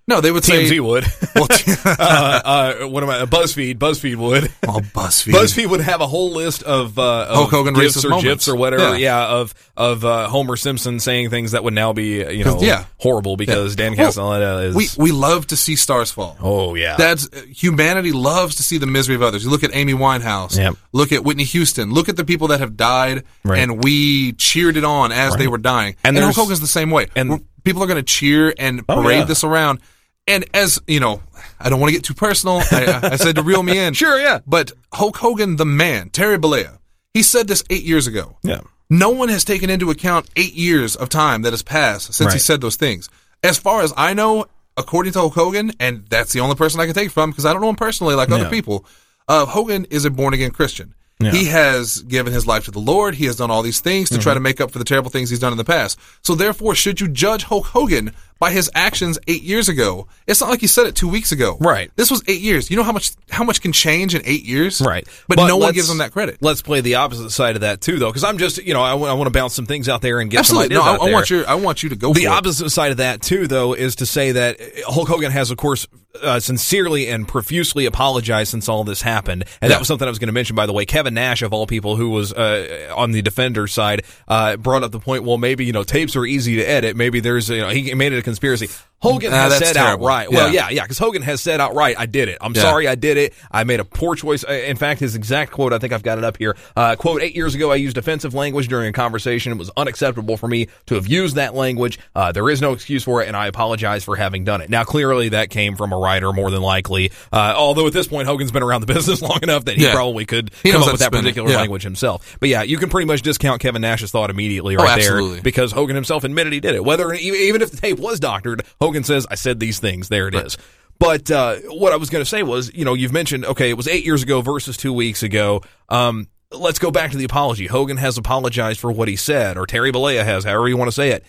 No, they would T M Z say would. Well, uh, uh, what am I? BuzzFeed. BuzzFeed would. Oh, BuzzFeed. BuzzFeed would have a whole list of, uh, of Hulk Hogan gifs racist or moments. gifs or whatever. Yeah. Yeah, of of uh, Homer Simpson saying things that would now be, uh, you know, Yeah. horrible because Yeah. Dan Well, Castellaneta is. we we love to see stars fall. oh yeah. That's humanity loves to see the misery of others. You look at Amy Winehouse. Yep. Look at Whitney Houston. Look at the people that have died, Right. and we cheered it on as they were dying. And And, Hulk there's- Hogan's the same way. and- We're- people are going to cheer and Oh, parade yeah. this around. And as you know, I don't want to get too personal. I, I said to reel me in. Sure, yeah. But Hulk Hogan, the man, Terry Bollea, he said this eight years ago. Yeah. No one has taken into account eight years of time that has passed since he Right. said those things. As far as I know, according to Hulk Hogan, and that's the only person I can take it from because I don't know him personally like other Yeah. people, uh, Hogan is a born-again Christian. Yeah. He has given his life to the Lord. He has done all these things to Mm-hmm. try to make up for the terrible things he's done in the past. So therefore, should you judge Hulk Hogan by his actions eight years ago? It's not like he said it two weeks ago. Right. This was eight years. You know how much how much can change in eight years? Right. But, But no one let's- gives him that credit. Let's play the opposite side of that too, though, because I'm just, you know, I, w- I want to bounce some things out there and get Absolutely. some No, ideas I, out I there. want you. I want you to go The for it. opposite side of that too, though, is to say that Hulk Hogan has, of course, uh, sincerely and profusely apologized since all this happened, and Yeah. that was something I was going to mention. By the way, Kevin Nash, of all people, who was uh, on the Defender side, uh, brought up the point. Well, maybe you know tapes are easy to edit. Maybe there's, you know, he made it a conspiracy. Hogan Nah, has that's said terrible. outright. Well, Yeah. yeah, yeah, because Hogan has said outright, "I did it. I'm Yeah. sorry, I did it. I made a poor choice." Uh, In fact, his exact quote, I think I've got it up here. Uh, quote: "Eight years ago, I used offensive language during a conversation. It was unacceptable for me to have used that language. Uh, there is no excuse for it, and I apologize for having done it." Now, clearly, that came from a writer, more than likely. Uh, although at this point, Hogan's been around the business long enough that he Yeah. probably could He come knows up how with to that spin it. particular Yeah. language himself. But yeah, you can pretty much discount Kevin Nash's thought immediately Oh, right absolutely. there because Hogan himself admitted he did it. Whether even if the tape was doctored, Hogan says, "I said these things." There it is. But uh, what I was going to say was, you know, you've mentioned, okay, it was eight years ago versus two weeks ago. Um, let's go back to the apology. Hogan has apologized for what he said, or Terry Bollea has, however you want to say it.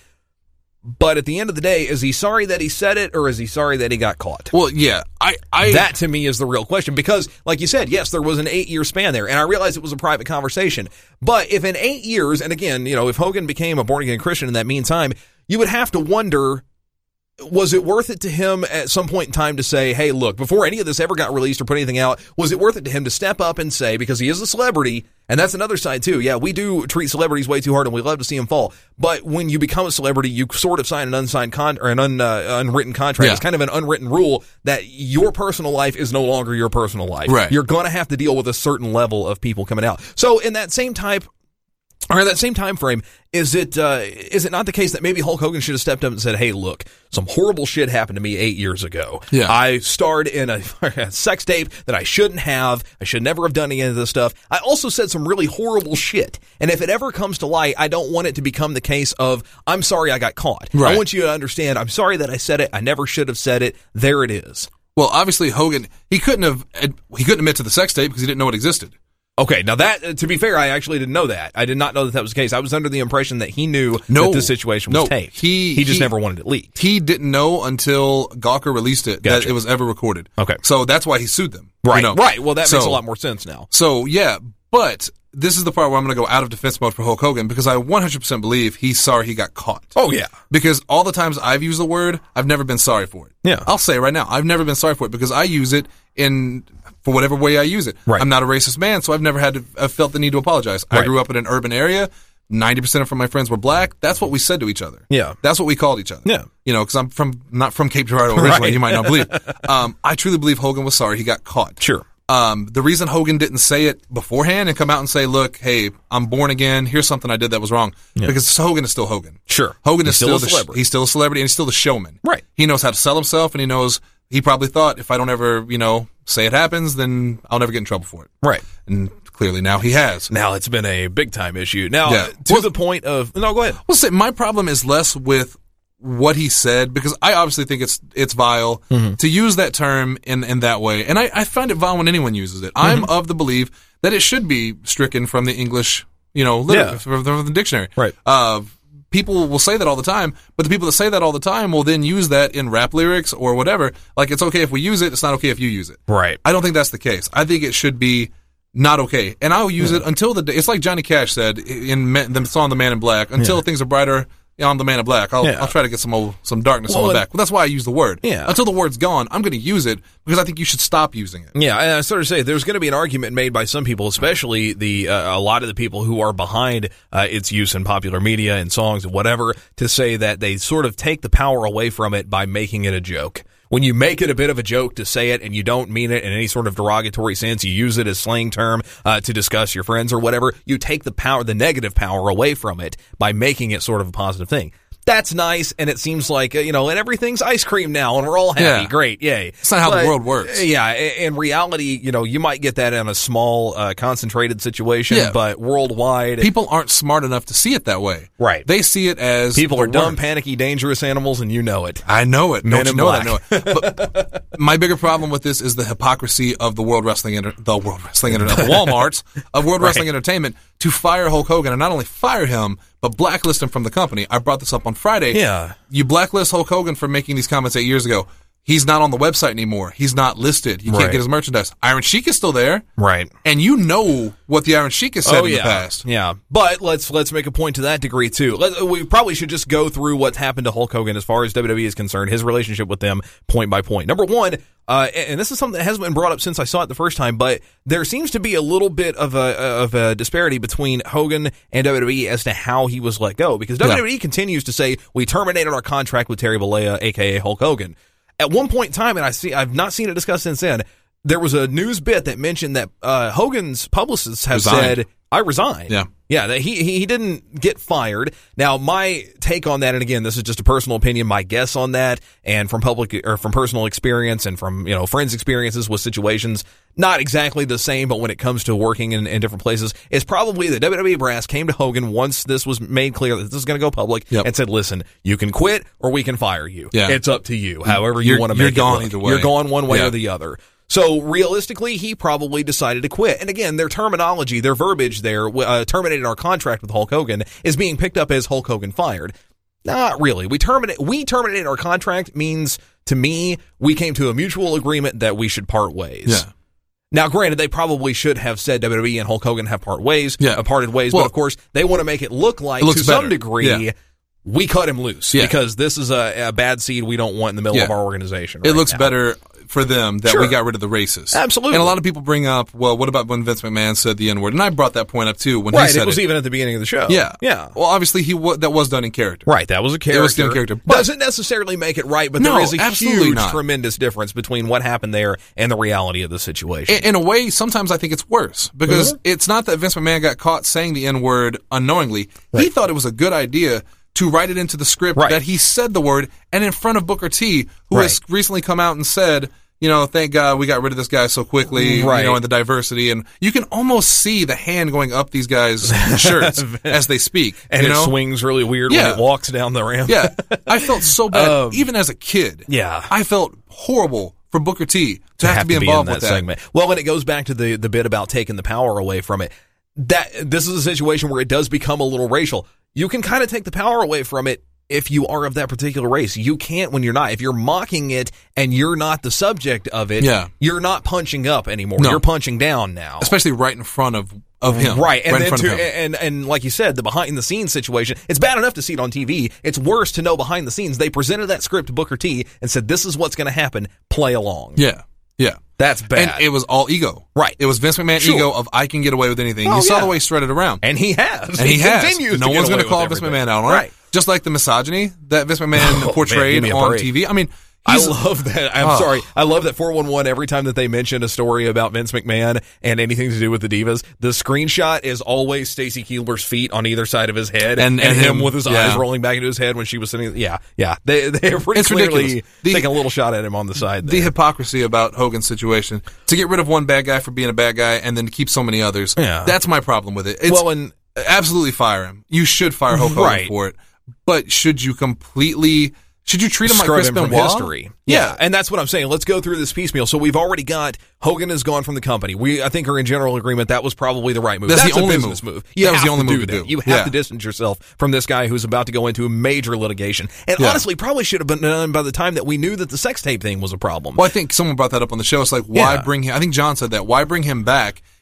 But at the end of the day, is he sorry that he said it, or is he sorry that he got caught? Well, yeah, I, I That to me is the real question because, like you said, yes, there was an eight-year span there, and I realize it was a private conversation. But if in eight years, and again, you know, if Hogan became a born-again Christian in that meantime, you would have to wonder, was it worth it to him at some point in time to say, hey, look, before any of this ever got released or put anything out, was it worth it to him to step up and say, because he is a celebrity, and that's another side too. Yeah, we do treat celebrities way too hard and we love to see them fall. But when you become a celebrity, you sort of sign an unsigned con or an un, uh, unwritten contract. Yeah. It's kind of an unwritten rule that your personal life is no longer your personal life. Right. You're going to have to deal with a certain level of people coming out. So in that same type or in that same time frame, is it uh, is it not the case that maybe Hulk Hogan should have stepped up and said, hey, look, some horrible shit happened to me eight years ago. Yeah. I starred in a, a sex tape that I shouldn't have. I should never have done any of this stuff. I also said some really horrible shit. And if it ever comes to light, I don't want it to become the case of, I'm sorry I got caught. Right. I want you to understand, I'm sorry that I said it. I never should have said it. There it is. well, obviously Hogan, he couldn't have he couldn't admit to the sex tape because he didn't know it existed. Okay, now that, uh, to be fair, I actually didn't know that. I did not know that that was the case. I was under the impression that he knew No. that this situation was No. taped. He- he just he- never wanted it leaked. He didn't know until Gawker released it Gotcha. that it was ever recorded. Okay. So that's why he sued them. Right, you know? right. Well, that So- makes a lot more sense now. So, yeah, but this is the part where I'm going to go out of defense mode for Hulk Hogan because I one hundred percent believe he's sorry he got caught. Oh, yeah. Because all the times I've used the word, I've never been sorry for it. Yeah. I'll say it right now, I've never been sorry for it because I use it in for whatever way I use it. Right. I'm not a racist man, so I've never had to I've felt the need to apologize. I Right. grew up in an urban area. ninety percent of my friends were black. That's what we said to each other. Yeah. That's what we called each other. Yeah. You know, because I'm from not from Cape Girardeau originally, Right. you might not believe. Um, I truly believe Hogan was sorry he got caught. Sure. Um, the reason Hogan didn't say it beforehand and come out and say, look, hey, I'm born again. Here's something I did that was wrong. Yeah. Because Hogan is still Hogan. Sure. Hogan He's is still still, a the sh- celebrity. he's still a celebrity and he's still the showman. Right. He knows how to sell himself and he knows, he probably thought if I don't ever, you know, say it happens, then I'll never get in trouble for it. Right. And clearly now he has. Now it's been a big time issue. Now, Yeah. to Well- the point of, no, go ahead. Well, say my problem is less with what he said because I obviously think it's it's vile Mm-hmm. to use that term in in that way, and I, I find it vile when anyone uses it. I'm Mm-hmm. of the belief that it should be stricken from the English, you know, liter- Yeah. from, from the dictionary. Right. Uh, people will say that all the time, but the people that say that all the time will then use that in rap lyrics or whatever. Like it's okay if we use it, it's not okay if you use it. Right. I don't think that's the case. I think it should be not okay. And I'll use it until the day. It's like Johnny Cash said in Ma- the song "The Man in Black." Until Yeah. things are brighter, yeah, I'm the Man in Black. I'll, Yeah. I'll try to get some old, some darkness Well, on my and- back. Well, that's why I use the word. Yeah. Until the word's gone, I'm going to use it because I think you should stop using it. Yeah, and I sort of say there's going to be an argument made by some people, especially the uh, a lot of the people who are behind uh, its use in popular media and songs and whatever, to say that they sort of take the power away from it by making it a joke. When you make it a bit of a joke to say it and you don't mean it in any sort of derogatory sense, you use it as slang term uh, to discuss your friends or whatever, you take the power, the negative power away from it by making it sort of a positive thing. That's nice, and it seems like, uh, you know, and everything's ice cream now, and we're all happy. Yeah. Great, yay. It's not how But, the world works. uh, Yeah, i- in reality, you know, you might get that in a small, uh, concentrated situation, Yeah. but worldwide, People aren't smart enough to see it that way. Right. They see it as people the are dumb, worst. panicky, dangerous animals, and you know it. I know it. Men Don't you in know that? I Black. know it. But my bigger problem with this is the hypocrisy of the World Wrestling, Enter- the World Wrestling, Enter- the Walmarts of World Right. Wrestling Entertainment to fire Hulk Hogan, and not only fire him, but blacklist him from the company. I brought this up on Friday. Yeah. You blacklist Hulk Hogan for making these comments eight years ago. He's not on the website anymore. He's not listed. You can't Right. get his merchandise. Iron Sheik is still there. Right. And you know what the Iron Sheik has said Oh in yeah, the past. yeah. But let's let's make a point to that degree too. Let, we probably should just go through what's happened to Hulk Hogan as far as W W E is concerned, his relationship with them, point by point. Number one, uh, and this is something that hasn't been brought up since I saw it the first time, but there seems to be a little bit of a of a disparity between Hogan and W W E as to how he was let go, because W W E continues to say we terminated our contract with Terry Bollea, aka Hulk Hogan. At one point in time, and I see I've not seen it discussed since then, there was a news bit that mentioned that uh, Hogan's publicists have Resigned. said, I resigned. Yeah. Yeah, that he he didn't get fired. Now, my take on that, and again, this is just a personal opinion, my guess on that, and from public or from personal experience and from, you know, friends' experiences with situations, not exactly the same, but when it comes to working in, in different places, is probably the W W E brass came to Hogan once this was made clear that this is going to go public, Yep. and said, listen, you can quit or we can fire you. Yeah. It's up to you, however you You're- want to you're make gone it look. either way. You're gone one way Yeah. or the other. So realistically, he probably decided to quit. And again, their terminology, their verbiage there, uh, terminated our contract with Hulk Hogan, is being picked up as Hulk Hogan fired. Not really. We terminate, we terminated our contract means, to me, we came to a mutual agreement that we should part ways. Yeah. Now, granted, they probably should have said W W E and Hulk Hogan have part ways, Yeah. uh, parted ways, Well, but of course, they want to make it look like, it looks to some better. degree, Yeah. we cut him loose Yeah. because this is a, a bad seed we don't want in the middle Yeah. of our organization. It right looks now. better for them that Sure. we got rid of the racists. Absolutely. And a lot of people bring up, well, what about when Vince McMahon said the N-word? And I brought that point up too when Right, he said it was it. even at the beginning of the show. Yeah. Yeah. Well, obviously he w- that was done in character. Right, that was a character. It was still a character, but- Doesn't necessarily make it right, but No, there is a absolutely huge, not. tremendous difference between what happened there and the reality of the situation. In, in a way, sometimes I think it's worse because Mhm. it's not that Vince McMahon got caught saying the N-word unknowingly. He thought it was a good idea to write it into the script Right. that he said the word and in front of Booker T, who has Right. recently come out and said, you know, thank God we got rid of this guy so quickly, Right. you know, and the diversity. And you can almost see the hand going up these guys' shirts as they speak. and you it know? swings really weird Yeah. when it walks down the ramp. Yeah. I felt so bad, Um, even as a kid. Yeah. I felt horrible for Booker T to, have, to be in involved that with that. segment. Well, when it goes back to the the bit about taking the power away from it, that this is a situation where it does become a little racial. You can kind of take the power away from it if you are of that particular race. You can't when you're not. If you're mocking it and you're not the subject of it, Yeah. you're not punching up anymore. No. You're punching down now. Especially right in front of, of him. Right, and in then front to, of him. and and like you said, the behind the scenes situation. It's bad enough to see it on T V. It's worse to know behind the scenes. They presented that script to Booker T and said, "This is what's going to happen. Play along." Yeah. Yeah. That's bad. And it was all ego. Right. It was Vince McMahon Sure. ego of I can get away with anything. Oh, you saw yeah. the way he spread it around. And he has. And he, has. continues No to one's going to call Vince McMahon out on it. Right. Just like the misogyny that Vince McMahon Oh, man, portrayed give me a on break. T V. I mean, I he's, love that. I'm Oh. sorry. I love that four one one, every time that they mention a story about Vince McMahon and anything to do with the Divas, the screenshot is always Stacy Keibler's feet on either side of his head And- and, and him, him, with his yeah. eyes rolling back into his head when she was sitting. Yeah, yeah. They, they're pretty It's clearly ridiculous. The- taking a little shot at him on the side the there. hypocrisy about Hogan's situation. To get rid of one bad guy for being a bad guy and then to keep so many others. Yeah. That's my problem with it. It's, Well, and- absolutely fire him. You should fire Hulk Hogan Right. for it. But should you completely... Should you treat him like Scrub Chris him from Benoit? history. Yeah. Yeah, and that's what I'm saying. Let's go through this piecemeal. So we've already got Hogan has gone from the company. We, I think, are in general agreement that was probably the right move. That's the a only business move. move. You That was have the only to move do to that. do. You have Yeah. to distance yourself from this guy who's about to go into major litigation. And Yeah. honestly, probably should have been done by the time that we knew that the sex tape thing was a problem. Well, I think someone brought that up on the show. It's like, why Yeah. bring him? I think John said that. Why bring him back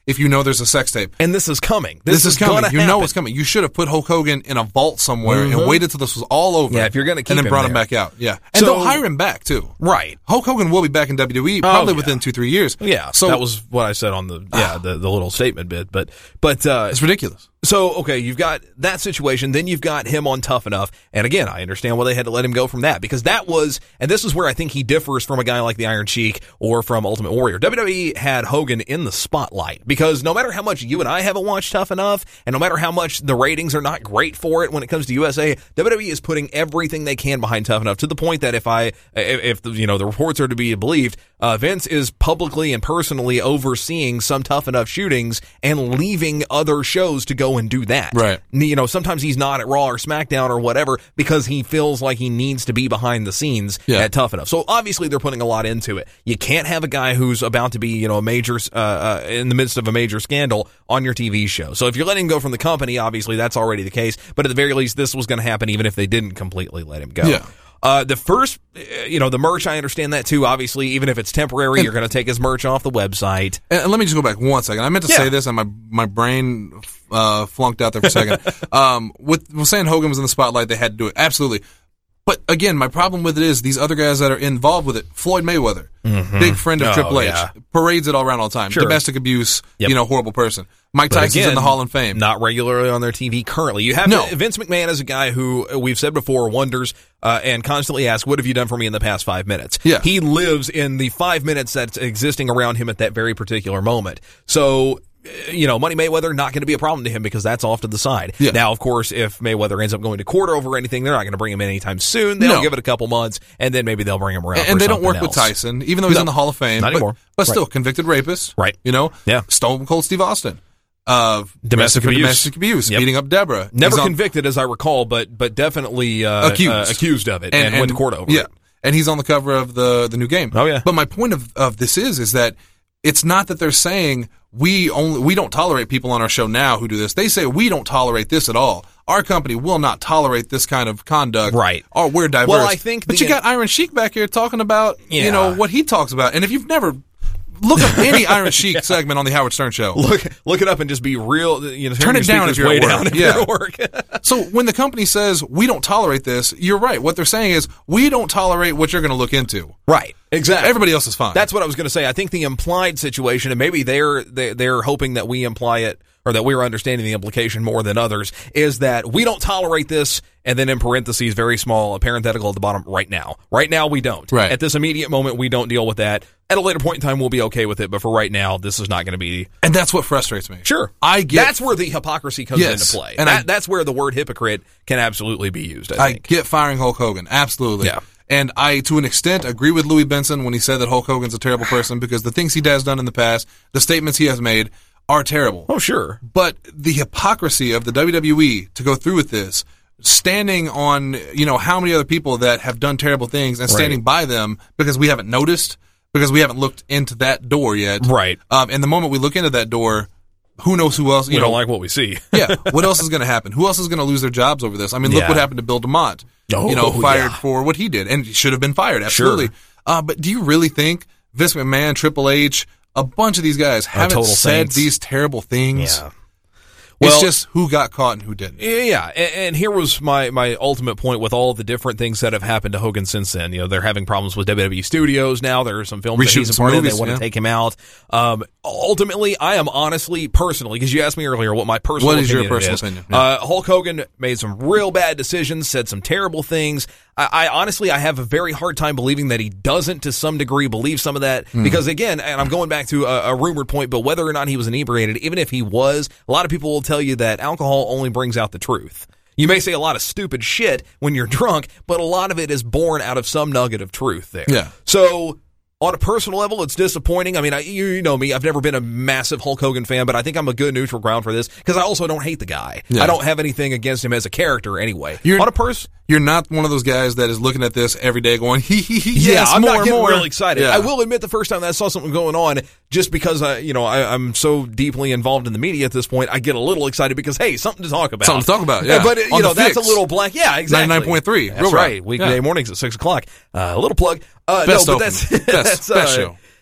if you know there's a sex tape. And this is coming. This, This, is coming. You happen. know it's coming. You should have put Hulk Hogan in a vault somewhere Mhm. and waited till this was all over. Yeah, if you're gonna keep and then him brought him there. back out. Yeah, and So- they'll hire him back too. Right. Hulk Hogan will be back in W W E probably yeah. within two three years. Yeah. So that was what I said on the yeah the, the little statement bit. But but uh, it's ridiculous. So, okay, you've got that situation, then you've got him on Tough Enough, and again, I understand why they had to let him go from that, because that was, and this is where I think he differs from a guy like the Iron Sheik or from Ultimate Warrior. W W E had Hogan in the spotlight, because no matter how much you and I haven't watched Tough Enough, and no matter how much the ratings are not great for it when it comes to U S A, W W E is putting everything they can behind Tough Enough, to the point that if I, if, if the, you know, the reports are to be believed, uh, Vince is publicly and personally overseeing some Tough Enough shootings and leaving other shows to go and do that. Right. You know, sometimes he's not at Raw or SmackDown or whatever because he feels like he needs to be behind the scenes Yeah. at Tough Enough. So obviously they're putting a lot into it. You can't have a guy who's about to be, you know, a major, uh, uh, in the midst of a major scandal on your T V show. So if you're letting him go from the company, obviously that's already the case. But at the very least, this was going to happen even if they didn't completely let him go. Yeah. Uh, the first, uh, you know, the merch, I understand that too. Obviously, even if it's temporary, And- you're going to take his merch off the website. And let me just go back one second. I meant to Yeah. say this, and my my brain uh, flunked out there for a second. um, with, with saying Hogan was in the spotlight, they had to do it. Absolutely. But again, my problem with it is these other guys that are involved with it. Floyd Mayweather, Mm-hmm. big friend of Oh, Triple H, yeah. parades it all around all the time. Sure. Domestic abuse, Yep. you know, horrible person. Mike But Tyson's again, in the Hall of Fame. Not regularly on their T V currently. You have No. to, Vince McMahon is a guy who uh, we've said before wonders uh, and constantly asks, "What have you done for me in the past five minutes?" Yeah. He lives in the five minutes that's existing around him at that very particular moment. So. uh, You know, Money Mayweather, not going to be a problem to him because that's off to the side. Yeah. Now, of course, if Mayweather ends up going to court over anything, they're not going to bring him in anytime soon. They'll No. give it a couple months, and then maybe they'll bring him around. And, for and they don't something work with else. Tyson, even though he's No. in the Hall of Fame. Not but, anymore. But still, Right. convicted rapist. Right. You know? Yeah. Stone Cold Steve Austin. Uh, Domestic arrested for abuse. Domestic abuse. Yep. Beating up Deborah. Never He's on- convicted, as I recall, but but definitely uh, Accused. uh, accused of it and, went to court over yeah. it. And he's on the cover of the the new game. Oh, yeah. But my point of, of this is is that it's not that they're saying we only we don't tolerate people on our show now who do this. They say we don't tolerate this at all. Our company will not tolerate this kind of conduct. Right. Or we're diverse. Well, I think But the- you got Iron Sheik back here talking about Yeah. you know what he talks about. And if you've never look up any Iron Sheik segment on the Howard Stern show. Look, look it up and just be real. You know, Turn it down if you're way at work. down if Yeah. you're at work. So when the company says we don't tolerate this, you're right. What they're saying is we don't tolerate what you're going to look into. Right. Exactly. Everybody else is fine. That's what I was going to say. I think the implied situation, and maybe they're they, they're hoping that we imply it, or that we're understanding the implication more than others, is that we don't tolerate this, and then in parentheses, very small, a parenthetical at the bottom, right now. Right now, we don't. Right. At this immediate moment, we don't deal with that. At a later point in time, we'll be okay with it, but for right now, this is not going to be... and that's what frustrates me. Sure. I get That's where the hypocrisy comes Yes. into play. And that, I- that's where the word hypocrite can absolutely be used, I I think. get firing Hulk Hogan. Absolutely. Yeah. And I, to an extent, agree with Louis Benson when he said that Hulk Hogan's a terrible person because the things he has done in the past, the statements he has made, are terrible. Oh, sure. But the hypocrisy of the W W E to go through with this, standing on, you know, how many other people that have done terrible things and standing Right. by them because we haven't noticed, because we haven't looked into that door yet. Right. Um, and the moment we look into that door, who knows who else, you We know, don't like what we see. yeah, what else is going to happen? Who else is going to lose their jobs over this? I mean, look Yeah. what happened to Bill DeMott. Oh, you know, fired yeah. for what he did, and he should have been fired. Absolutely. Sure. Uh, but do you really think Vince McMahon, Triple H, a bunch of these guys haven't total said saints. these terrible things? Yeah. It's Well- just who got caught and who didn't. Yeah, and, and here was my, my ultimate point with all the different things that have happened to Hogan since then. You know, they're having problems with W W E Studios now. There are some films that Reshooting he's a some part of. They movies, want yeah. to take him out. Um, ultimately, I am honestly, personally, because you asked me earlier what my personal What is your opinion personal is. opinion? Yeah. Uh, Hulk Hogan made some real bad decisions, said some terrible things. I, I honestly, I have a very hard time believing that he doesn't, to some degree, believe some of that. Hmm. Because again, and I'm going back to a, a rumored point, but whether or not he was inebriated, even if he was, a lot of people will tell you that alcohol only brings out the truth. You may say a lot of stupid shit when you're drunk, but a lot of it is born out of some nugget of truth there. Yeah. So, on a personal level, it's disappointing. I mean, I, you, you know me. I've never been a massive Hulk Hogan fan, but I think I'm a good neutral ground for this because I also don't hate the guy. Yeah. I don't have anything against him as a character anyway. You're- on a pers- You're not one of those guys that is looking at this every day going, hee hee hee, yeah, yes, I'm more, not getting more. really excited. Yeah. I will admit the first time that I saw something going on, just because I, you know, I, I'm so deeply involved in the media at this point, I get a little excited because hey, something to talk about. Something to talk about, yeah. But you On know, the that's Fix. a little blank. Yeah, exactly. ninety-nine point three, That's Real right. Rock. Weekday Yeah. mornings at six o'clock. Uh, a little plug. Uh, Best no, but opening. that's Best- that's, uh, best show.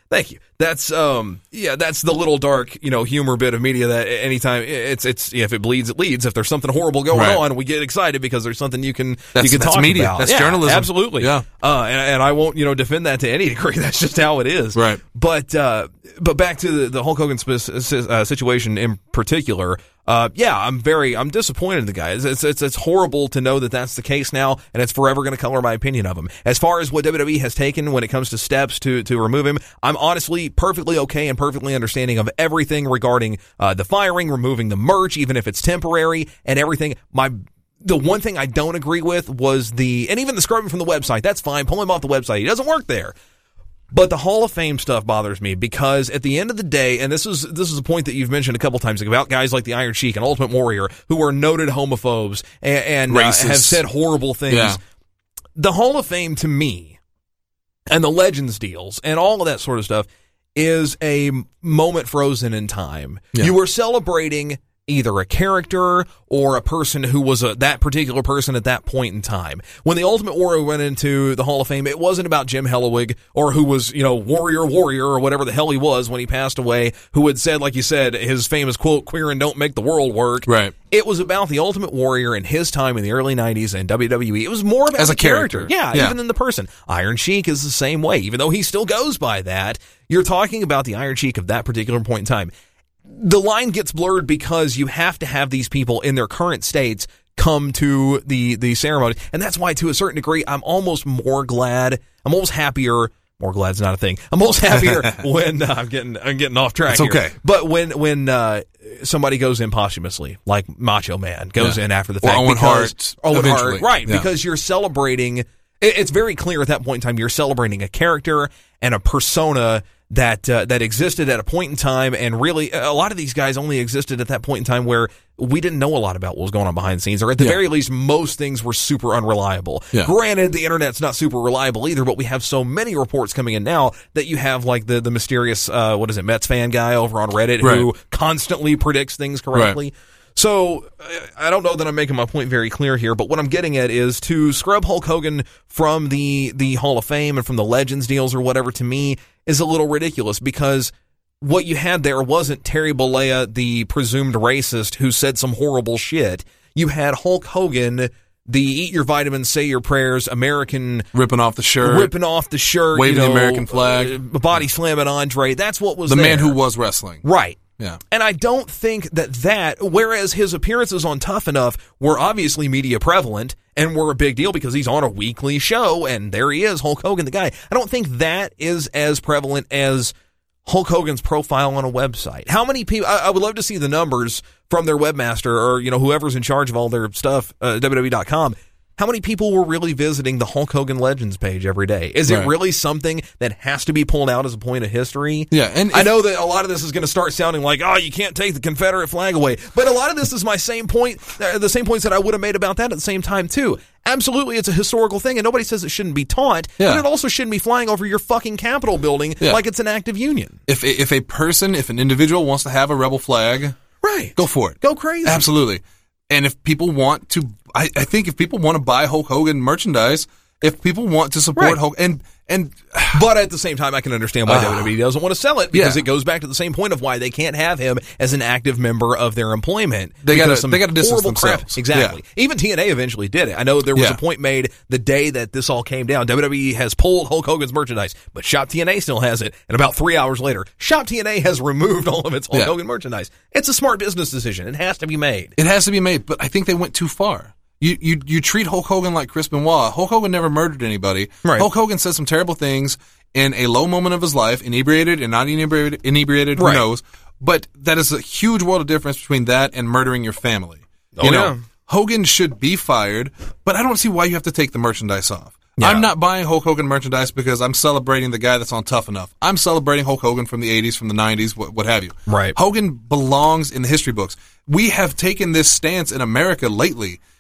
Thank you. That's um yeah, that's the little dark, you know, humor bit of media that anytime it's it's if it bleeds, it leads. If there's something horrible going right. on, we get excited because there's something you can that's, you can that's talk media. about. That's yeah, journalism. Absolutely. Yeah. Uh and, and I won't, you know, defend that to any degree. That's just how it is. Right. But uh but back to the, the Hulk Hogan sp- uh, situation in particular. Uh, yeah, I'm very, I'm disappointed in the guy. It's, it's, it's, it's horrible to know that that's the case now, and it's forever going to color my opinion of him. As far as what W W E has taken when it comes to steps to, to remove him, I'm honestly perfectly okay and perfectly understanding of everything regarding, uh, the firing, removing the merch, even if it's temporary, and everything. My, the one thing I don't agree with was the, and even the scrubbing from the website, that's fine, pull him off the website, he doesn't work there. But the Hall of Fame stuff bothers me because at the end of the day, and this is this is a point that you've mentioned a couple times about guys like the Iron Sheik and Ultimate Warrior who are noted homophobes and, and uh, have said horrible things. Yeah. The Hall of Fame to me and the Legends deals and all of that sort of stuff is a moment frozen in time. Yeah. You were celebrating either a character or a person who was a, that particular person at that point in time. When the Ultimate Warrior went into the Hall of Fame, it wasn't about Jim Hellwig or who was, you know, Warrior Warrior or whatever the hell he was when he passed away, who had said, like you said, his famous quote, "Queer and don't make the world work." Right. It was about the Ultimate Warrior in his time in the early nineties and W W E. It was more about as a the character. character. Yeah, yeah, even than the person. Iron Sheik is the same way. Even though he still goes by that, you're talking about the Iron Sheik of that particular point in time. The line gets blurred because you have to have these people in their current states come to the, the ceremony. And that's why, to a certain degree, I'm almost more glad, I'm almost happier, more glad's not a thing, I'm almost happier when, uh, I'm getting, I'm getting off track It's okay. here. But when, when, uh, somebody goes in posthumously, like Macho Man goes yeah. in after the fact. Or Owen because, Hart. Owen eventually. Hart, right, yeah. because you're celebrating, it's very clear at that point in time, you're celebrating a character and a persona that uh, that existed at a point in time, and really a lot of these guys only existed at that point in time where we didn't know a lot about what was going on behind the scenes, or at the yeah. very least most things were super unreliable. Yeah. Granted, the internet's not super reliable either, but we have so many reports coming in now that you have like the the mysterious uh, what is it Mets fan guy over on Reddit right. who constantly predicts things correctly. Right. So, I don't know that I'm making my point very clear here, but what I'm getting at is to scrub Hulk Hogan from the, the Hall of Fame and from the Legends deals or whatever, to me, is a little ridiculous, because what you had there wasn't Terry Bollea, the presumed racist who said some horrible shit. You had Hulk Hogan, the eat your vitamins, say your prayers, American... Ripping off the shirt. Ripping off the shirt. Waving you know, the American flag. Uh, body slamming Andre. That's what was the there. man who was wrestling. Right. Yeah. And I don't think that that, whereas his appearances on Tough Enough were obviously media prevalent and were a big deal because he's on a weekly show and there he is, Hulk Hogan, the guy. I don't think that is as prevalent as Hulk Hogan's profile on a website. How many people, I, I would love to see the numbers from their webmaster or, you know, whoever's in charge of all their stuff, uh, W W E dot com. How many people were really visiting the Hulk Hogan Legends page every day? Is right. it really something that has to be pulled out as a point of history? Yeah, and if, I know that a lot of this is going to start sounding like, oh, you can't take the Confederate flag away. But a lot of this is my same point, uh, the same points that I would have made about that at the same time, too. Absolutely, it's a historical thing, and nobody says it shouldn't be taught, yeah. but it also shouldn't be flying over your fucking Capitol building yeah. like it's an active union. If if a person, if an individual wants to have a rebel flag, right, go for it. Go crazy. Absolutely. And if people want to, I, I think if people want to buy Hulk Hogan merchandise, if people want to support right. Hulk, and and but at the same time, I can understand why uh, W W E doesn't want to sell it, because yeah. it goes back to the same point of why they can't have him as an active member of their employment. They got to they got to distance themselves. Crap. Exactly. Yeah. Even T N A eventually did it. I know there was yeah. a point made the day that this all came down. W W E has pulled Hulk Hogan's merchandise, but Shop T N A still has it. And about three hours later, Shop T N A has removed all of its Hulk yeah. Hogan merchandise. It's a smart business decision. It has to be made. It has to be made, but I think they went too far. You, you you treat Hulk Hogan like Chris Benoit. Hulk Hogan never murdered anybody. Right. Hulk Hogan said some terrible things in a low moment of his life, inebriated and not inebriated, inebriated who right. knows. But that is a huge world of difference between that and murdering your family. Oh, you know, yeah. Hogan should be fired, but I don't see why you have to take the merchandise off. Yeah. I'm not buying Hulk Hogan merchandise because I'm celebrating the guy that's on Tough Enough. I'm celebrating Hulk Hogan from the eighties, from the nineties, what, what have you. Right. Hogan belongs in the history books. We have taken this stance in America lately.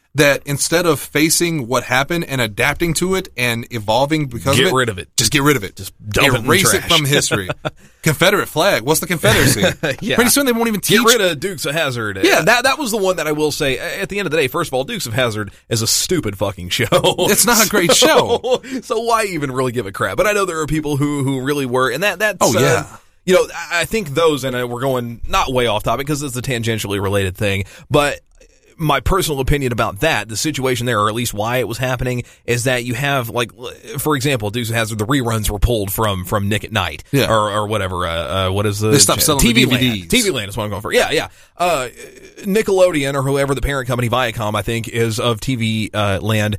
that instead of facing what happened and adapting to it and evolving because get of it, rid of it. Just get rid of it. Just dump it in the Erase it trash. from history. Confederate flag. What's the Confederacy? Yeah. Pretty soon they won't even teach. Get rid of Dukes of Hazzard. Yeah. that that was the one that I will say. At the end of the day, first of all, Dukes of Hazzard is a stupid fucking show. It's not a great show. So why even really give a crap? But I know there are people who who really were, and that that's Oh, uh, yeah. you know, I think those, and uh, we're going not way off topic because it's a tangentially related thing, but my personal opinion about that, the situation there, or at least why it was happening, is that you have, like, for example, Dukes of Hazzard, the reruns were pulled from from Nick at Night, Yeah. or or whatever. Uh, uh, what is the They stopped selling T V the D V Ds. Land? T V Land is what I'm going for. Yeah, yeah. Uh, Nickelodeon, or whoever the parent company, Viacom, I think, is of T V uh, Land,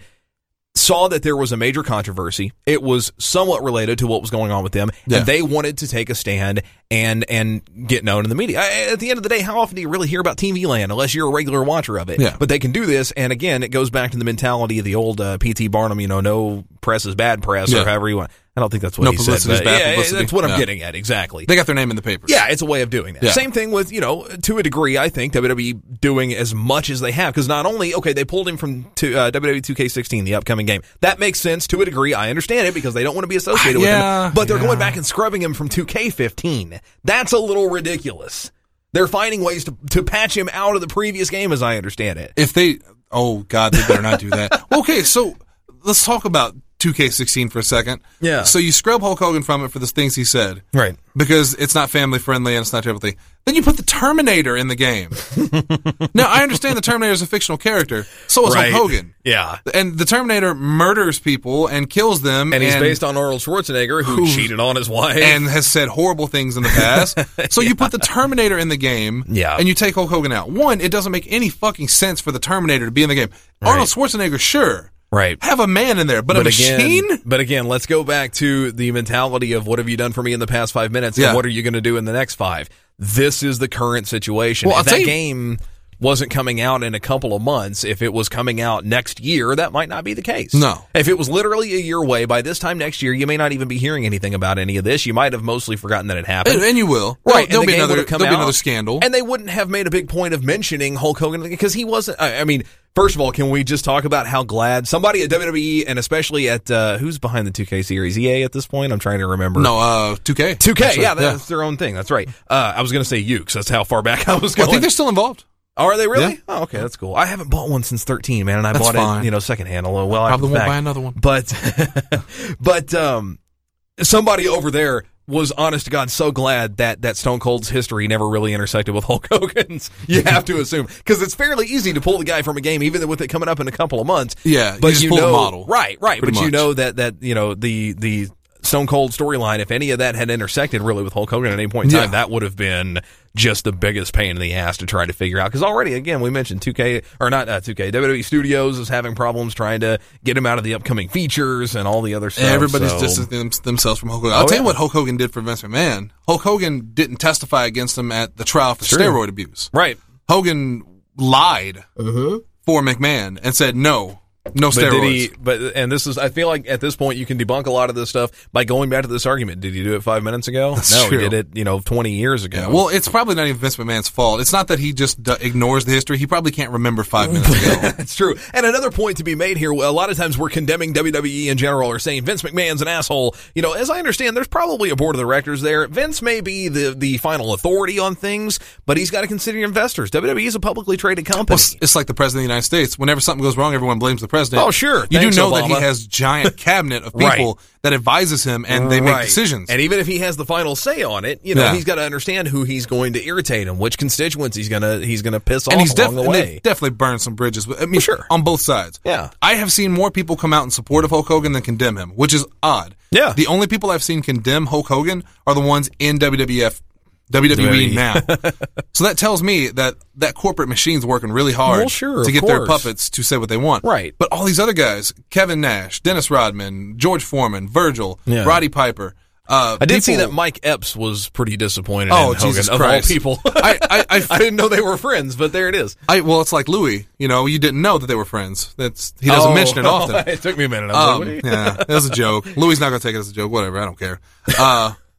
saw that there was a major controversy. It was somewhat related to what was going on with them, Yeah. and they wanted to take a stand and and get known in the media. I, at the end of the day, how often do you really hear about T V Land unless you're a regular watcher of it? Yeah. But they can do this, and again, it goes back to the mentality of the old uh, P T Barnum, you know, no press is bad press, Yeah. or however you want. I don't think that's what No he publicity said. is but bad yeah, publicity. that's what I'm Yeah. getting at, exactly. They got their name in the papers. Yeah, it's a way of doing that. Yeah. Same thing with, you know, to a degree, I think W W E doing as much as they have. Because not only, okay, they pulled him from to, uh, W W E two K sixteen, the upcoming game. That makes sense to a degree. I understand it because they don't want to be associated Yeah, with him. But they're yeah. going back and scrubbing him from two K fifteen. That's a little ridiculous. They're finding ways to, to patch him out of the previous game, as I understand it. If they, oh God, they better not do that. Well, okay, so let's talk about two K sixteen for a second. Yeah. So you scrub Hulk Hogan from it for the things he said. Right. Because it's not family friendly and it's not everything. Then you put the Terminator in the game. Now, I understand the Terminator is a fictional character. So is Right. Hulk Hogan. Yeah. And the Terminator murders people and kills them. And he's based on Arnold Schwarzenegger, who, Who- cheated on his wife. and has said horrible things in the past. So you put the Terminator in the game, Yeah. and you take Hulk Hogan out. One, it doesn't make any fucking sense for the Terminator to be in the game. Arnold Schwarzenegger, sure. Right. Have a man in there, but, But a machine? Again, but again, let's go back to the mentality of what have you done for me in the past five minutes, Yeah. and what are you going to do in the next five? This is the current situation. Well, I'll if that tell you- game wasn't coming out in a couple of months, if it was coming out next year, that might not be the case. No. If it was literally a year away, by this time next year, you may not even be hearing anything about any of this. You might have mostly forgotten that it happened. And, and you will. Right, There'll, and the be game another, would have come there'll be out, another scandal. and they wouldn't have made a big point of mentioning Hulk Hogan because he wasn't. I, I mean, first of all, can we just talk about how glad somebody at W W E and especially at uh, who's behind the two K series, E A at this point? I'm trying to remember. no, uh, two K. two K. Actually, Yeah, that's their own thing. That's right. Uh, I was going to say Ukes. That's how far back I was Well, going. I think they're still involved. Oh, are they really? Yeah. Oh, okay, that's cool. I haven't bought one since thirteen, man, and I That's bought fine. it, you know, secondhand. A little well, Probably after the won't fact. buy another one. But, but um, somebody over there was, honest to God, so glad that that Stone Cold's history never really intersected with Hulk Hogan's. You have to assume because it's fairly easy to pull the guy from a game, even with it coming up in a couple of months. Yeah, you but just you pull the know, model. right, right. Pretty But you much. know that that you know the the Stone Cold storyline. If any of that had intersected really with Hulk Hogan at any point in time, Yeah. that would have been just the biggest pain in the ass to try to figure out. Because already, again, we mentioned two K, or not uh, two K, W W E Studios is having problems trying to get him out of the upcoming features and all the other stuff. Everybody's so. distancing them, themselves from Hulk Hogan. I'll Oh, tell yeah. you what Hulk Hogan did for Vince McMahon. Hulk Hogan didn't testify against him at the trial for True. steroid abuse. Right. Hogan lied for McMahon and said no, no But steroids. did he, but, and this is, I feel like at this point you can debunk a lot of this stuff by going back to this argument. Did he do it five minutes ago? That's no, true. he did it, you know, twenty years ago. Yeah, well, it's probably not even Vince McMahon's fault. It's not that he just d- ignores the history. He probably can't remember five minutes ago. That's true. And another point to be made here, a lot of times we're condemning W W E in general or saying Vince McMahon's an asshole. You know, as I understand, there's probably a board of directors there. Vince may be the, the final authority on things, but he's got to consider investors. W W E is a publicly traded company. Well, it's, it's like the president of the United States. Whenever something goes wrong, everyone blames the president. Oh, sure. You Thanks, do know that Obama. he has giant cabinet of people that advises him and they make Right. decisions. And even if he has the final say on it, you know, Yeah. he's got to understand who he's going to irritate him, which constituents he's going to he's going to piss off and he's along def- the and way. they've definitely burned some bridges. I mean, Sure. on both sides. Yeah. I have seen more people come out in support of Hulk Hogan than condemn him, which is odd. Yeah. The only people I've seen condemn Hulk Hogan are the ones in W W F. W W E now. So that tells me that that corporate machine's working really hard Well, sure, to of get their course. puppets to say what they want. Right. But all these other guys, Kevin Nash, Dennis Rodman, George Foreman, Virgil, Yeah. Roddy Piper. Uh, I did see people- that Mike Epps was pretty disappointed Oh, in Hogan, Jesus of Christ. all people. I, I, I, I didn't know they were friends, but there it is. I, well, it's like Louis. You know, you didn't know that they were friends. That's he doesn't Oh, mention it often. It took me a minute. I was Um, like, what are you- yeah, that was a joke. Louis not going to take it as a joke. Whatever, I don't care. Uh,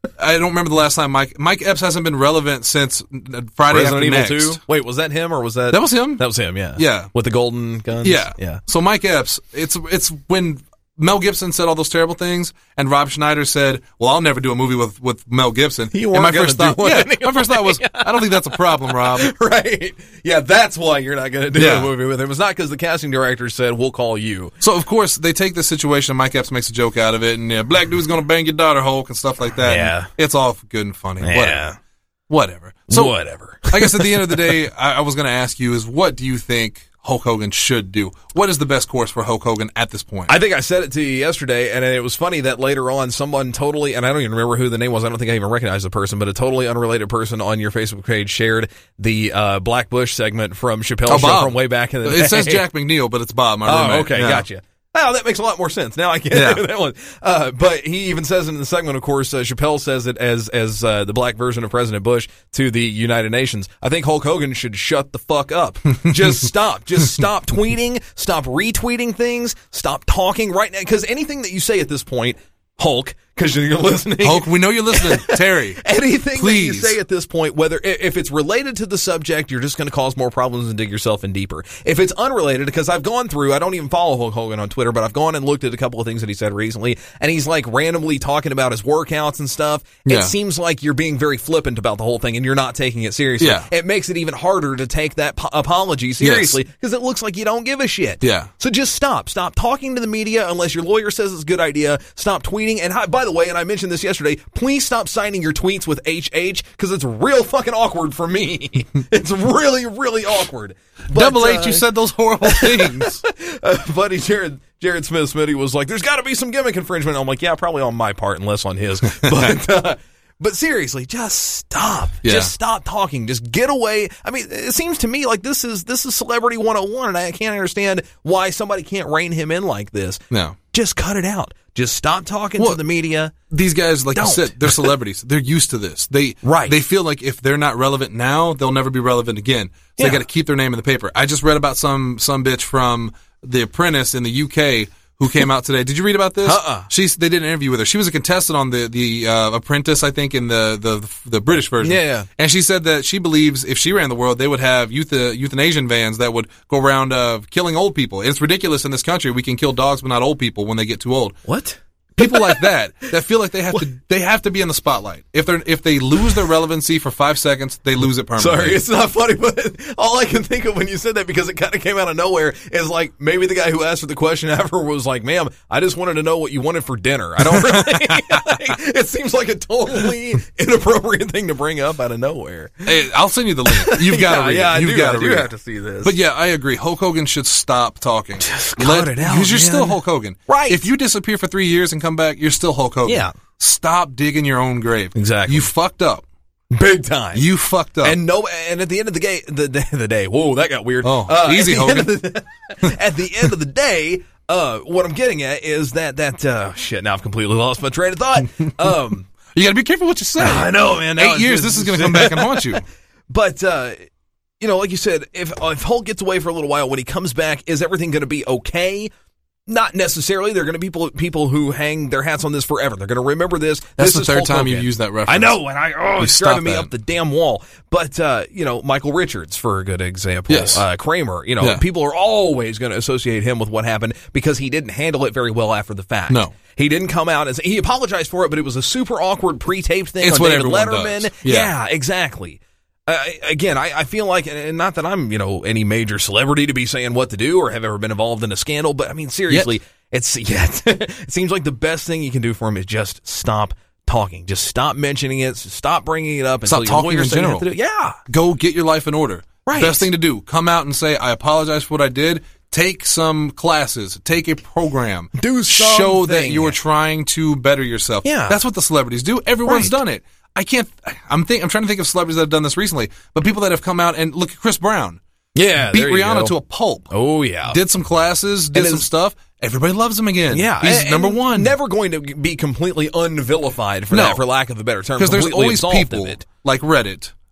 I don't remember the last time Mike Mike Epps hasn't been relevant since Friday Resident After Evil Next. two? Wait, was that him or was that... That was him. That was him, yeah. Yeah. With the golden guns? Yeah. Yeah. So Mike Epps, it's it's when Mel Gibson said all those terrible things, and Rob Schneider said, "Well, I'll never do a movie with, with Mel Gibson." You and weren't my first gonna thought, do one yeah, anyway. my first thought was, I don't think that's a problem, Rob. Right. Yeah, that's why you're not going to do Yeah. a movie with him. It's not because the casting director said, we'll call you. So of course they take this situation. Mike Epps makes a joke out of it, and yeah, black dude's gonna bang your daughter, Hulk, and stuff like that. Yeah. And it's all good and funny. Yeah. Whatever. Whatever. So Whatever. I guess at the end of the day, I, I was gonna ask you is what do you think Hulk Hogan should do? What is the best course for Hulk Hogan at this point? I think I said it to you yesterday, and it was funny that later on someone totally, and I don't even remember who the name was, I don't think I even recognized the person, but a totally unrelated person on your Facebook page shared the uh, Black Bush segment from Chappelle's Oh, show Bob. from way back in the day. It says Jack McNeil, but it's Bob, my Oh, roommate. okay, Yeah. gotcha. Oh, that makes a lot more sense. Now I get Yeah. that one. Uh, but he even says in the segment, of course, uh, Chappelle says it as as uh, the black version of President Bush to the United Nations. I think Hulk Hogan should shut the fuck up. Just stop. Just stop tweeting. Stop retweeting things. Stop talking right now. Because anything that you say at this point, Hulk, because you're listening. Hulk, we know you're listening. Terry. Anything Please. that you say at this point, whether if it's related to the subject, you're just going to cause more problems and dig yourself in deeper. If it's unrelated, because I've gone through, I don't even follow Hulk Hogan on Twitter, but I've gone and looked at a couple of things that he said recently, and he's like randomly talking about his workouts and stuff. Yeah. It seems like you're being very flippant about the whole thing, and you're not taking it seriously. Yeah. It makes it even harder to take that po- apology seriously, because it looks like you don't give a shit. Yeah. So just stop. Stop talking to the media unless your lawyer says it's a good idea. Stop tweeting. And hi, by the way, and I mentioned this yesterday, please stop signing your tweets with H H because it's real fucking awkward for me. It's really, really awkward. But, Double H, uh, you said those horrible things. uh, buddy Jared Jared Smith Smitty was like, "There's got to be some gimmick infringement." I'm like, "Yeah, probably on my part, and less on his." But uh, but seriously, just stop. Yeah. Just stop talking. Just get away. I mean, it seems to me like this is this is Celebrity one oh one, and I can't understand why somebody can't rein him in like this. No. Just cut it out. Just stop talking Well, to the media. These guys, like Don't. you said, they're celebrities. They're used to this. They Right. They feel like if they're not relevant now, they'll never be relevant again. So Yeah. they got to keep their name in the paper. I just read about some some bitch from The Apprentice in the U K who came out today. Did you read about this? Uh-uh. She's they did an interview with her. She was a contestant on the the uh, Apprentice, I think, in the the the British version. Yeah, yeah. And she said that she believes if she ran the world, they would have euth- euthanasian vans that would go around uh, killing old people. It's ridiculous in this country. We can kill dogs, but not old people when they get too old. What? People like that that feel like they have to they have to be in the spotlight. If they are if they lose their relevancy for five seconds, they lose it permanently. Sorry, it's not funny, but all I can think of when you said that, because it kind of came out of nowhere, is like maybe the guy who asked her the question after was like, "Ma'am, I just wanted to know what you wanted for dinner." I don't really. Like, it seems like a totally inappropriate thing to bring up out of nowhere. Hey, I'll send you the link. You've got to yeah, read yeah, it. You've I do, got to I do read have it. to see this. But yeah, I agree. Hulk Hogan should stop talking. Just cut it out, because you're man. still Hulk Hogan. Right. If you disappear for three years and come back, you're still Hulk Hogan. Yeah. Stop digging your own grave. Exactly. You fucked up. Big time. You fucked up. And no, and at the end of the day, the day, the day, whoa, that got weird. Oh, Uh, easy, at the Hogan. end of the- at the end of the day, uh, what I'm getting at is that that uh, shit. Now I've completely lost my train of thought. Um, you got to be careful what you say. I know, man. Now Eight it's years, just- this is going to come back and haunt you. But uh, you know, like you said, if if Hulk gets away for a little while, when he comes back, is everything going to be okay? Not necessarily. There are going to be people people who hang their hats on this forever. They're going to remember this. That's This the is third Hulk time Hogan. you've used that reference. I know, and I oh, You it's stop driving me that. up the damn wall. But uh, you know, Michael Richards, for a good example, Yes. uh, Kramer. You know, Yeah. people are always going to associate him with what happened because he didn't handle it very well after the fact. No. He didn't come out as he apologized for it, but it was a super awkward pre-taped thing It's on what David everyone Letterman. does. Yeah. Yeah. exactly. Uh, again, I, I feel like, and not that I'm, you know, any major celebrity to be saying what to do or have ever been involved in a scandal, but I mean, seriously, Yet. it's, yeah, it seems like the best thing you can do for him is just stop talking. Just stop mentioning it. Stop bringing it up. Stop until your talking lawyer in says you have general. to do it. Yeah. Go get your life in order. Right. Best thing to do. Come out and say, I apologize for what I did. Take some classes. Take a program. Do Show that something. you are trying to better yourself. Yeah. That's what the celebrities do. Everyone's Right. done it. I can't, I'm think, I'm trying to think of celebrities that have done this recently, but people that have come out and look at Chris Brown. Yeah. Beat there you Rihanna go. to a pulp. Oh, yeah. Did some classes, did And some is- stuff. Everybody loves him again. Yeah, He's and- number and one. Never going to be completely unvilified for No. that, for lack of a better term. Because there's completely always absolved of people it. like Reddit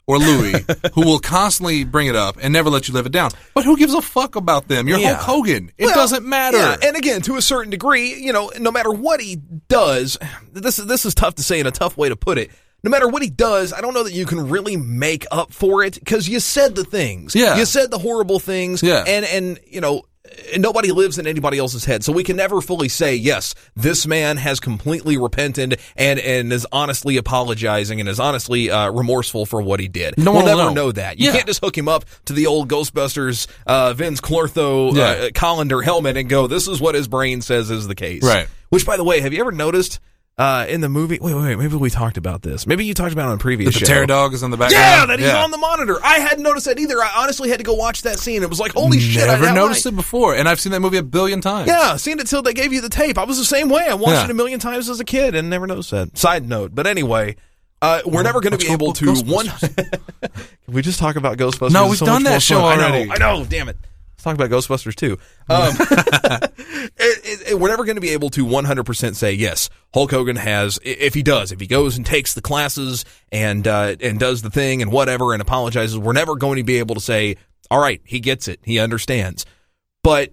or Louis who will constantly bring it up and never let you live it down. But who gives a fuck about them? You're Yeah. Hulk Hogan. It Well, doesn't matter. Yeah, and again, to a certain degree, you know, no matter what he does, this is this is tough to say and a tough way to put it. No matter what he does, I don't know that you can really make up for it because you said the things. Yeah. You said the horrible things. Yeah. And, and you know, nobody lives in anybody else's head. So we can never fully say, yes, this man has completely repented and, and is honestly apologizing and is honestly uh, remorseful for what he did. No we'll one will never know. know that. You Yeah. can't just hook him up to the old Ghostbusters uh, Vince Clortho Yeah. uh, colander helmet and go, this is what his brain says is the case. Right. Which, by the way, have you ever noticed uh, in the movie? Wait, wait, wait. Maybe we talked about this. Maybe you talked about it on a previous The show. Pterodog is on the background. Yeah, that he's Yeah. on the monitor. I hadn't noticed that either. I honestly had to go watch that scene. It was like, holy shit. I Never have noticed I- it before, and I've seen that movie a billion times. Yeah, seen it till they gave you the tape. I was the same way. I watched Yeah. it a million times as a kid and never noticed that. Side note. But anyway, uh, we're never going to let's be go able book to Ghostbusters. one. Can we just talk about Ghostbusters? No, It's we've so done much more that show fun. already. I know, I know, damn it. Let's talk about Ghostbusters too. Um, it, it, it, we're never going to be able to one hundred percent say, yes, Hulk Hogan has, i- if he does, if he goes and takes the classes and, uh, and does the thing and whatever and apologizes, we're never going to be able to say, all right, he gets it. He understands. But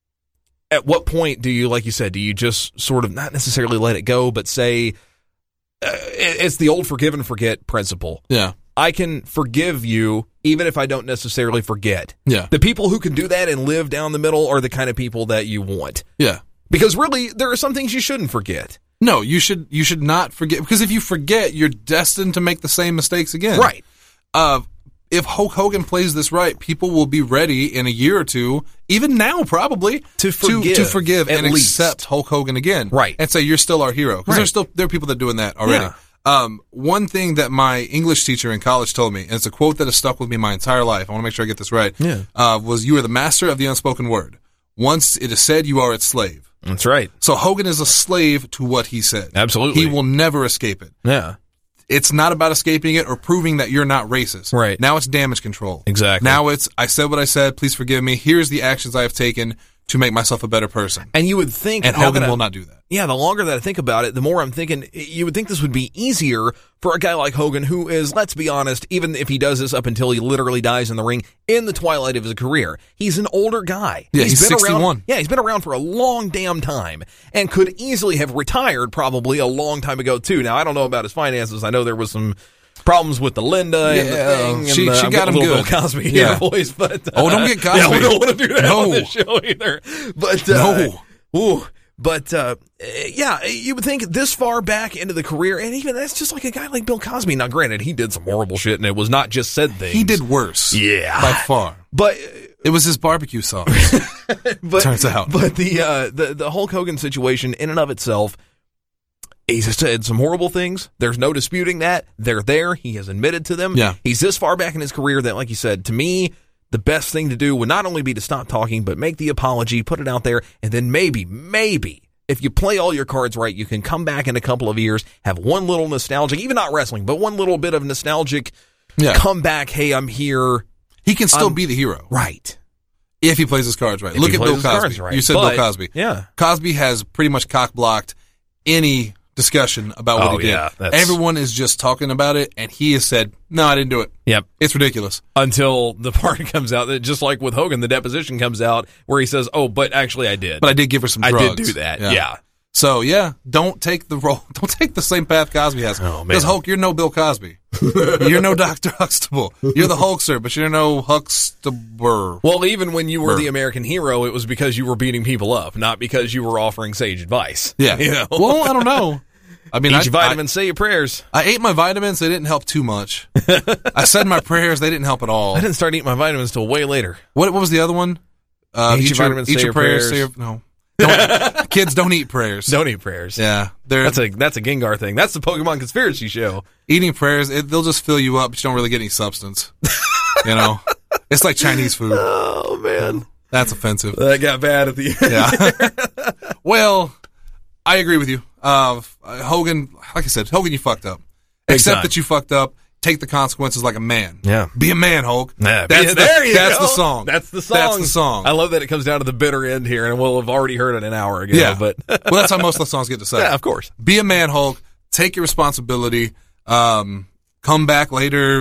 at what point do you, like you said, do you just sort of not necessarily let it go, but say, uh, it, it's the old forgive and forget principle. Yeah. I can forgive you even if I don't necessarily forget. Yeah. The people who can do that and live down the middle are the kind of people that you want. Yeah. Because really, there are some things you shouldn't forget. No, you should you should not forget, because if you forget, you're destined to make the same mistakes again. Right. Uh, if Hulk Hogan plays this right, people will be ready in a year or two, even now probably, To forgive, to, to forgive at and least. accept Hulk Hogan again. Right. And say, you're still our hero. Because Right. there's still there are people that are doing that already. Yeah. Um, one thing that my English teacher in college told me, and it's a quote that has stuck with me my entire life, I want to make sure I get this right, Yeah. uh, was, you are the master of the unspoken word. Once it is said, you are its slave. That's right. So Hogan is a slave to what he said. Absolutely. He will never escape it. Yeah. It's not about escaping it or proving that you're not racist. Right. Now it's damage control. Exactly. Now it's, I said what I said, please forgive me. Here's the actions I have taken to make myself a better person. And you would think... And now Hogan that I- will not do that. Yeah, the longer that I think about it, the more I'm thinking you would think this would be easier for a guy like Hogan, who is, let's be honest, even if he does this up until he literally dies in the ring, in the twilight of his career, he's an older guy. Yeah, he's been sixty-one. Around, yeah, he's been around for a long damn time and could easily have retired probably a long time ago too. Now, I don't know about his finances. I know there was some problems with the Linda and Yeah, the thing. she- and, uh, she I'm got getting him a little good. Bill Cosby in Yeah. her voice, but uh, Oh, don't get Cosby. Yeah, we don't want to do that No. on this show either. But uh, No. Ooh, but uh, yeah, you would think this far back into the career, and even that's just like a guy like Bill Cosby. Now, granted, he did some horrible shit, and it was not just said things. He did worse. Yeah. By far. but It was his barbecue sauce. but Turns out. but the uh, the the Hulk Hogan situation in and of itself. He's said some horrible things. There's no disputing that. They're there. He has admitted to them. Yeah. He's this far back in his career that, like you said, to me, the best thing to do would not only be to stop talking, but make the apology, put it out there, and then maybe, maybe, if you play all your cards right, you can come back in a couple of years, have one little nostalgic, even not wrestling, but one little bit of nostalgic Yeah. comeback. Hey, I'm here. He can still Um, be the hero. Right. If he plays his cards right. If Look he at plays Bill his Cosby. cards right. You said But- Bill Cosby. Yeah. Cosby has pretty much cock blocked any discussion about what Oh, he did. yeah, that's- Everyone is just talking about it, and he has said, no, I didn't do it. Yep. It's ridiculous. Until the part comes out that, just like with Hogan, the deposition comes out where he says, oh, but actually I did. But I did give her some I drugs. did do that. Yeah. So, yeah, don't take the role. Don't take the same path Cosby has. Oh, man. Because Hulk, you're no Bill Cosby. You're no Doctor Huxtable. You're the Hulkster, but you're no Huxtable. Well, even when you were Brr. the American hero, it was because you were beating people up, not because you were offering sage advice. Yeah. You know? Well, I don't know. I mean, Eat I, your vitamins, say your prayers. I, I ate my vitamins. They didn't help too much. I said my prayers. They didn't help at all. I didn't start eating my vitamins till way later. What, what was the other one? Uh, Eat your vitamins, eat say your your prayers. prayers. Say your, no. Don't, kids don't eat prayers. Don't eat prayers. Yeah. They're That's a that's a Gengar thing. That's the Pokemon conspiracy show. eating prayers. It, they'll just fill you up, but you don't really get any substance. You know? It's like Chinese food. Oh man, That's offensive. that got bad at the end. Yeah. Well, I agree with you. Uh, Hogan, like I said, Hogan, you fucked up. Big Accept time. that you fucked up. Take the consequences like a man. Yeah. Be a man, Hulk. Yeah, that's be- the, there you that's go. the song. That's the song. That's the song. I love that it comes down to the bitter end here, and we'll have already heard it an hour ago. yeah. but well, that's how most of the songs get decided. yeah, of course. Be a man, Hulk. Take your responsibility. Um, come back later.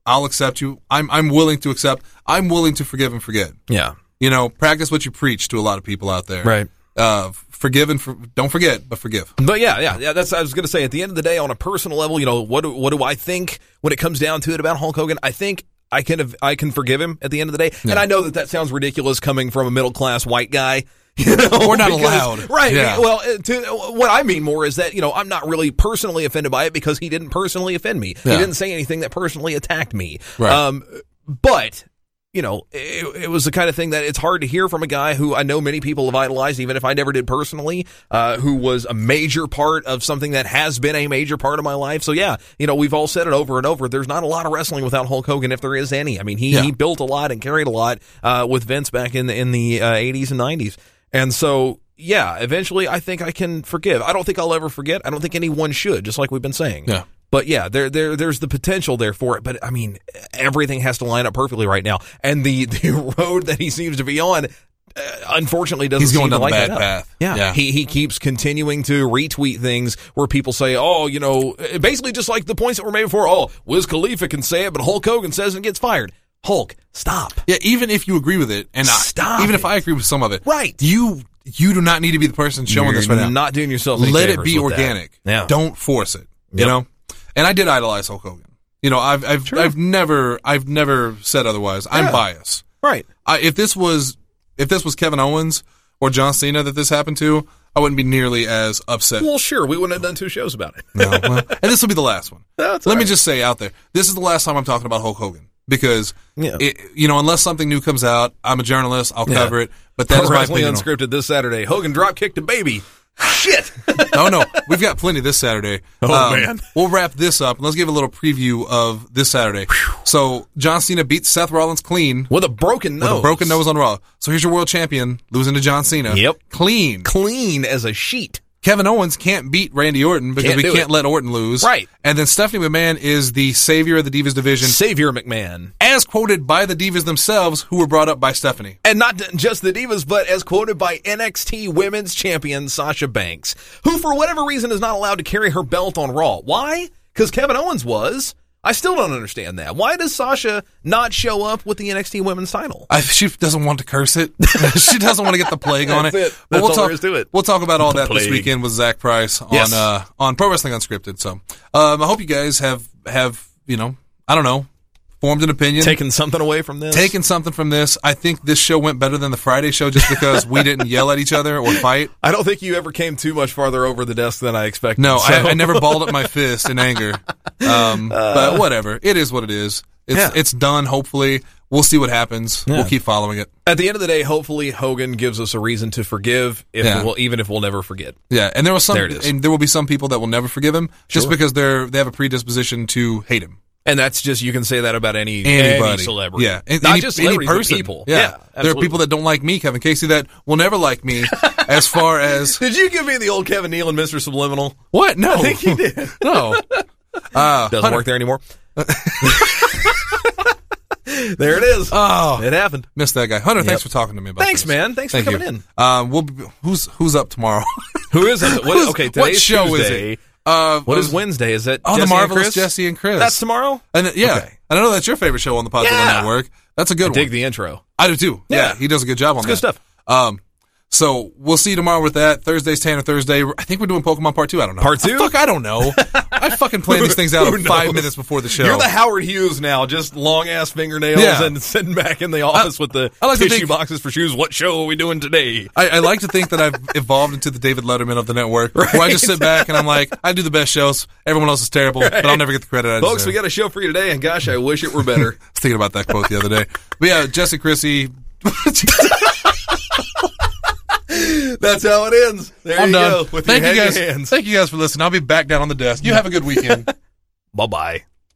I'll accept you. I'm I'm willing to accept. I'm willing to forgive and forget. Yeah. You know, practice what you preach to a lot of people out there. Right. Uh, forgive and for, don't forget, but forgive. But yeah, yeah, yeah. That's I was going to say. At the end of the day, on a personal level, you know, what do, what do I think when it comes down to it about Hulk Hogan? I think I can I can forgive him at the end of the day. Yeah. And I know that that sounds ridiculous coming from a middle class white guy. You know, we're not because, allowed. Right. Yeah. Well, to, what I mean more is that, you know, I'm not really personally offended by it because he didn't personally offend me. Yeah. He didn't say anything that personally attacked me. Right. Um, but, you know, it, it was the kind of thing that it's hard to hear from a guy who I know many people have idolized, even if I never did personally, uh, who was a major part of something that has been a major part of my life. So, yeah, you know, we've all said it over and over. There's not a lot of wrestling without Hulk Hogan, if there is any. I mean, he, yeah. he built a lot and carried a lot uh, with Vince back in the, in the uh, eighties and nineties. And so, yeah, eventually I think I can forgive. I don't think I'll ever forget. I don't think anyone should, just like we've been saying. Yeah. But yeah, there, there, there's the potential there for it. But I mean, everything has to line up perfectly right now. And the, the road that he seems to be on, uh, unfortunately, doesn't He's going seem to down like the bad that path. Yeah. yeah. He, he keeps continuing to retweet things where people say, oh, you know, basically just like the points that were made before. Oh, Wiz Khalifa can say it, but Hulk Hogan says it and gets fired. Hulk, stop. Yeah, even if you agree with it, and stop I, even it. if I agree with some of it, right? You you do not need to be the person showing You're this right now. Not doing yourself any Let favors it be with organic. That. Yeah. Don't force it. Yep. You know. And I did idolize Hulk Hogan. You know, I've I've True. I've never I've never said otherwise. I'm Yeah. biased. Right. I, if this was if this was Kevin Owens or John Cena that this happened to, I wouldn't be nearly as upset. Well, sure, we wouldn't have done two shows about it. No, well, and this will be the last one. That's Let all me right. just say out there, this is the last time I'm talking about Hulk Hogan. Because, Yeah. it, you know, unless something new comes out, I'm a journalist, I'll Yeah. cover it. But that is Pro my Wrestling opinion. Unscripted this Saturday. Hogan drop kicked a baby. Shit. Oh, no. We've got plenty this Saturday. Oh, man. We'll wrap this up. Let's give a little preview of this Saturday. So, John Cena beats Seth Rollins clean. With a broken nose. With a broken nose on Raw. So, here's your world champion losing to John Cena. Yep. Clean. Clean as a sheet. Kevin Owens can't beat Randy Orton because Can't we do can't it. let Orton lose. Right. And then Stephanie McMahon is the savior of the Divas division, Savior McMahon. as quoted by the Divas themselves, who were brought up by Stephanie. And not just the Divas, but as quoted by N X T Women's Champion Sasha Banks, who for whatever reason is not allowed to carry her belt on Raw. Why? Because Kevin Owens was. I still don't understand that. Why does Sasha not show up with the N X T Women's title? I, she doesn't want to curse it. She doesn't want to get the plague on it. That's it. But That's we'll all talk, there is to it. We'll talk about all The that this plague. weekend with Zach Price on Yes. uh, on Pro Wrestling Unscripted. So um, I hope you guys have have you know I don't know formed an opinion, Taking something away from this? taken something from this. I think this show went better than the Friday show just because we didn't yell at each other or fight. I don't think you ever came too much farther over the desk than I expected. No, so. I, I never balled up my fist in anger. Um, but whatever, it is what it is. It's Yeah. it's done. Hopefully, we'll see what happens. Yeah. We'll keep following it. At the end of the day, hopefully Hogan gives us a reason to forgive, if Yeah. we'll, even if we'll never forget. Yeah, and there will some, There it is. and there will be some people that will never forgive him just Sure. because they're they have a predisposition to hate him. And that's just, you can say that about any, Anybody, any celebrity. yeah, And Not any, just any celebrities, but person. people. Yeah, Yeah, there are absolutely. people that don't like me, Kevin Casey, that will never like me. As far as Did you give me the old Kevin Nealon, Mister Subliminal? what? No, I think you did. no. Uh, Doesn't Hunter, work there anymore. There it is. Oh, It happened. missed that guy. Hunter, thanks Yep. for talking to me about Thanks, this. man. Thanks for Thank coming you. Um, we'll be, who's who's up tomorrow? Who is it? What, Who's- okay, what today's show Tuesday. is it? Uh, What is was- Wednesday? Is it Oh, Jesse the marvelous and Chris? Jesse and Chris. That's tomorrow? And uh, yeah, Okay. and I know that's your favorite show on the Popular Yeah. Network. That's a good I one. dig the intro. I do too. Yeah, Yeah. he does a good job on It's that. good stuff. Um, so we'll see you tomorrow with that. Thursday's Tanner Thursday. I think we're doing Pokemon Part Two. I don't know. Part two? Uh, fuck, I don't know. I fucking plan these things out Who five knows? minutes before the show. You're the Howard Hughes now, just long ass fingernails Yeah. and sitting back in the office with the I like to tissue think- boxes for shoes. What show are we doing today? I, I like to think that I've evolved into the David Letterman of the network, where I just sit back and I'm like, I do the best shows. Everyone else is terrible, but I'll never get the credit. I Folks, we deserve. got a show for you today, and gosh, I wish it were better. I was thinking about that quote the other day. But yeah, Jesse Chrissy. That's how it ends. There I'm you done. go. With Thank your you head in guys. your hands. Thank you guys for listening. I'll be back down on the desk. You have a good weekend. Bye bye.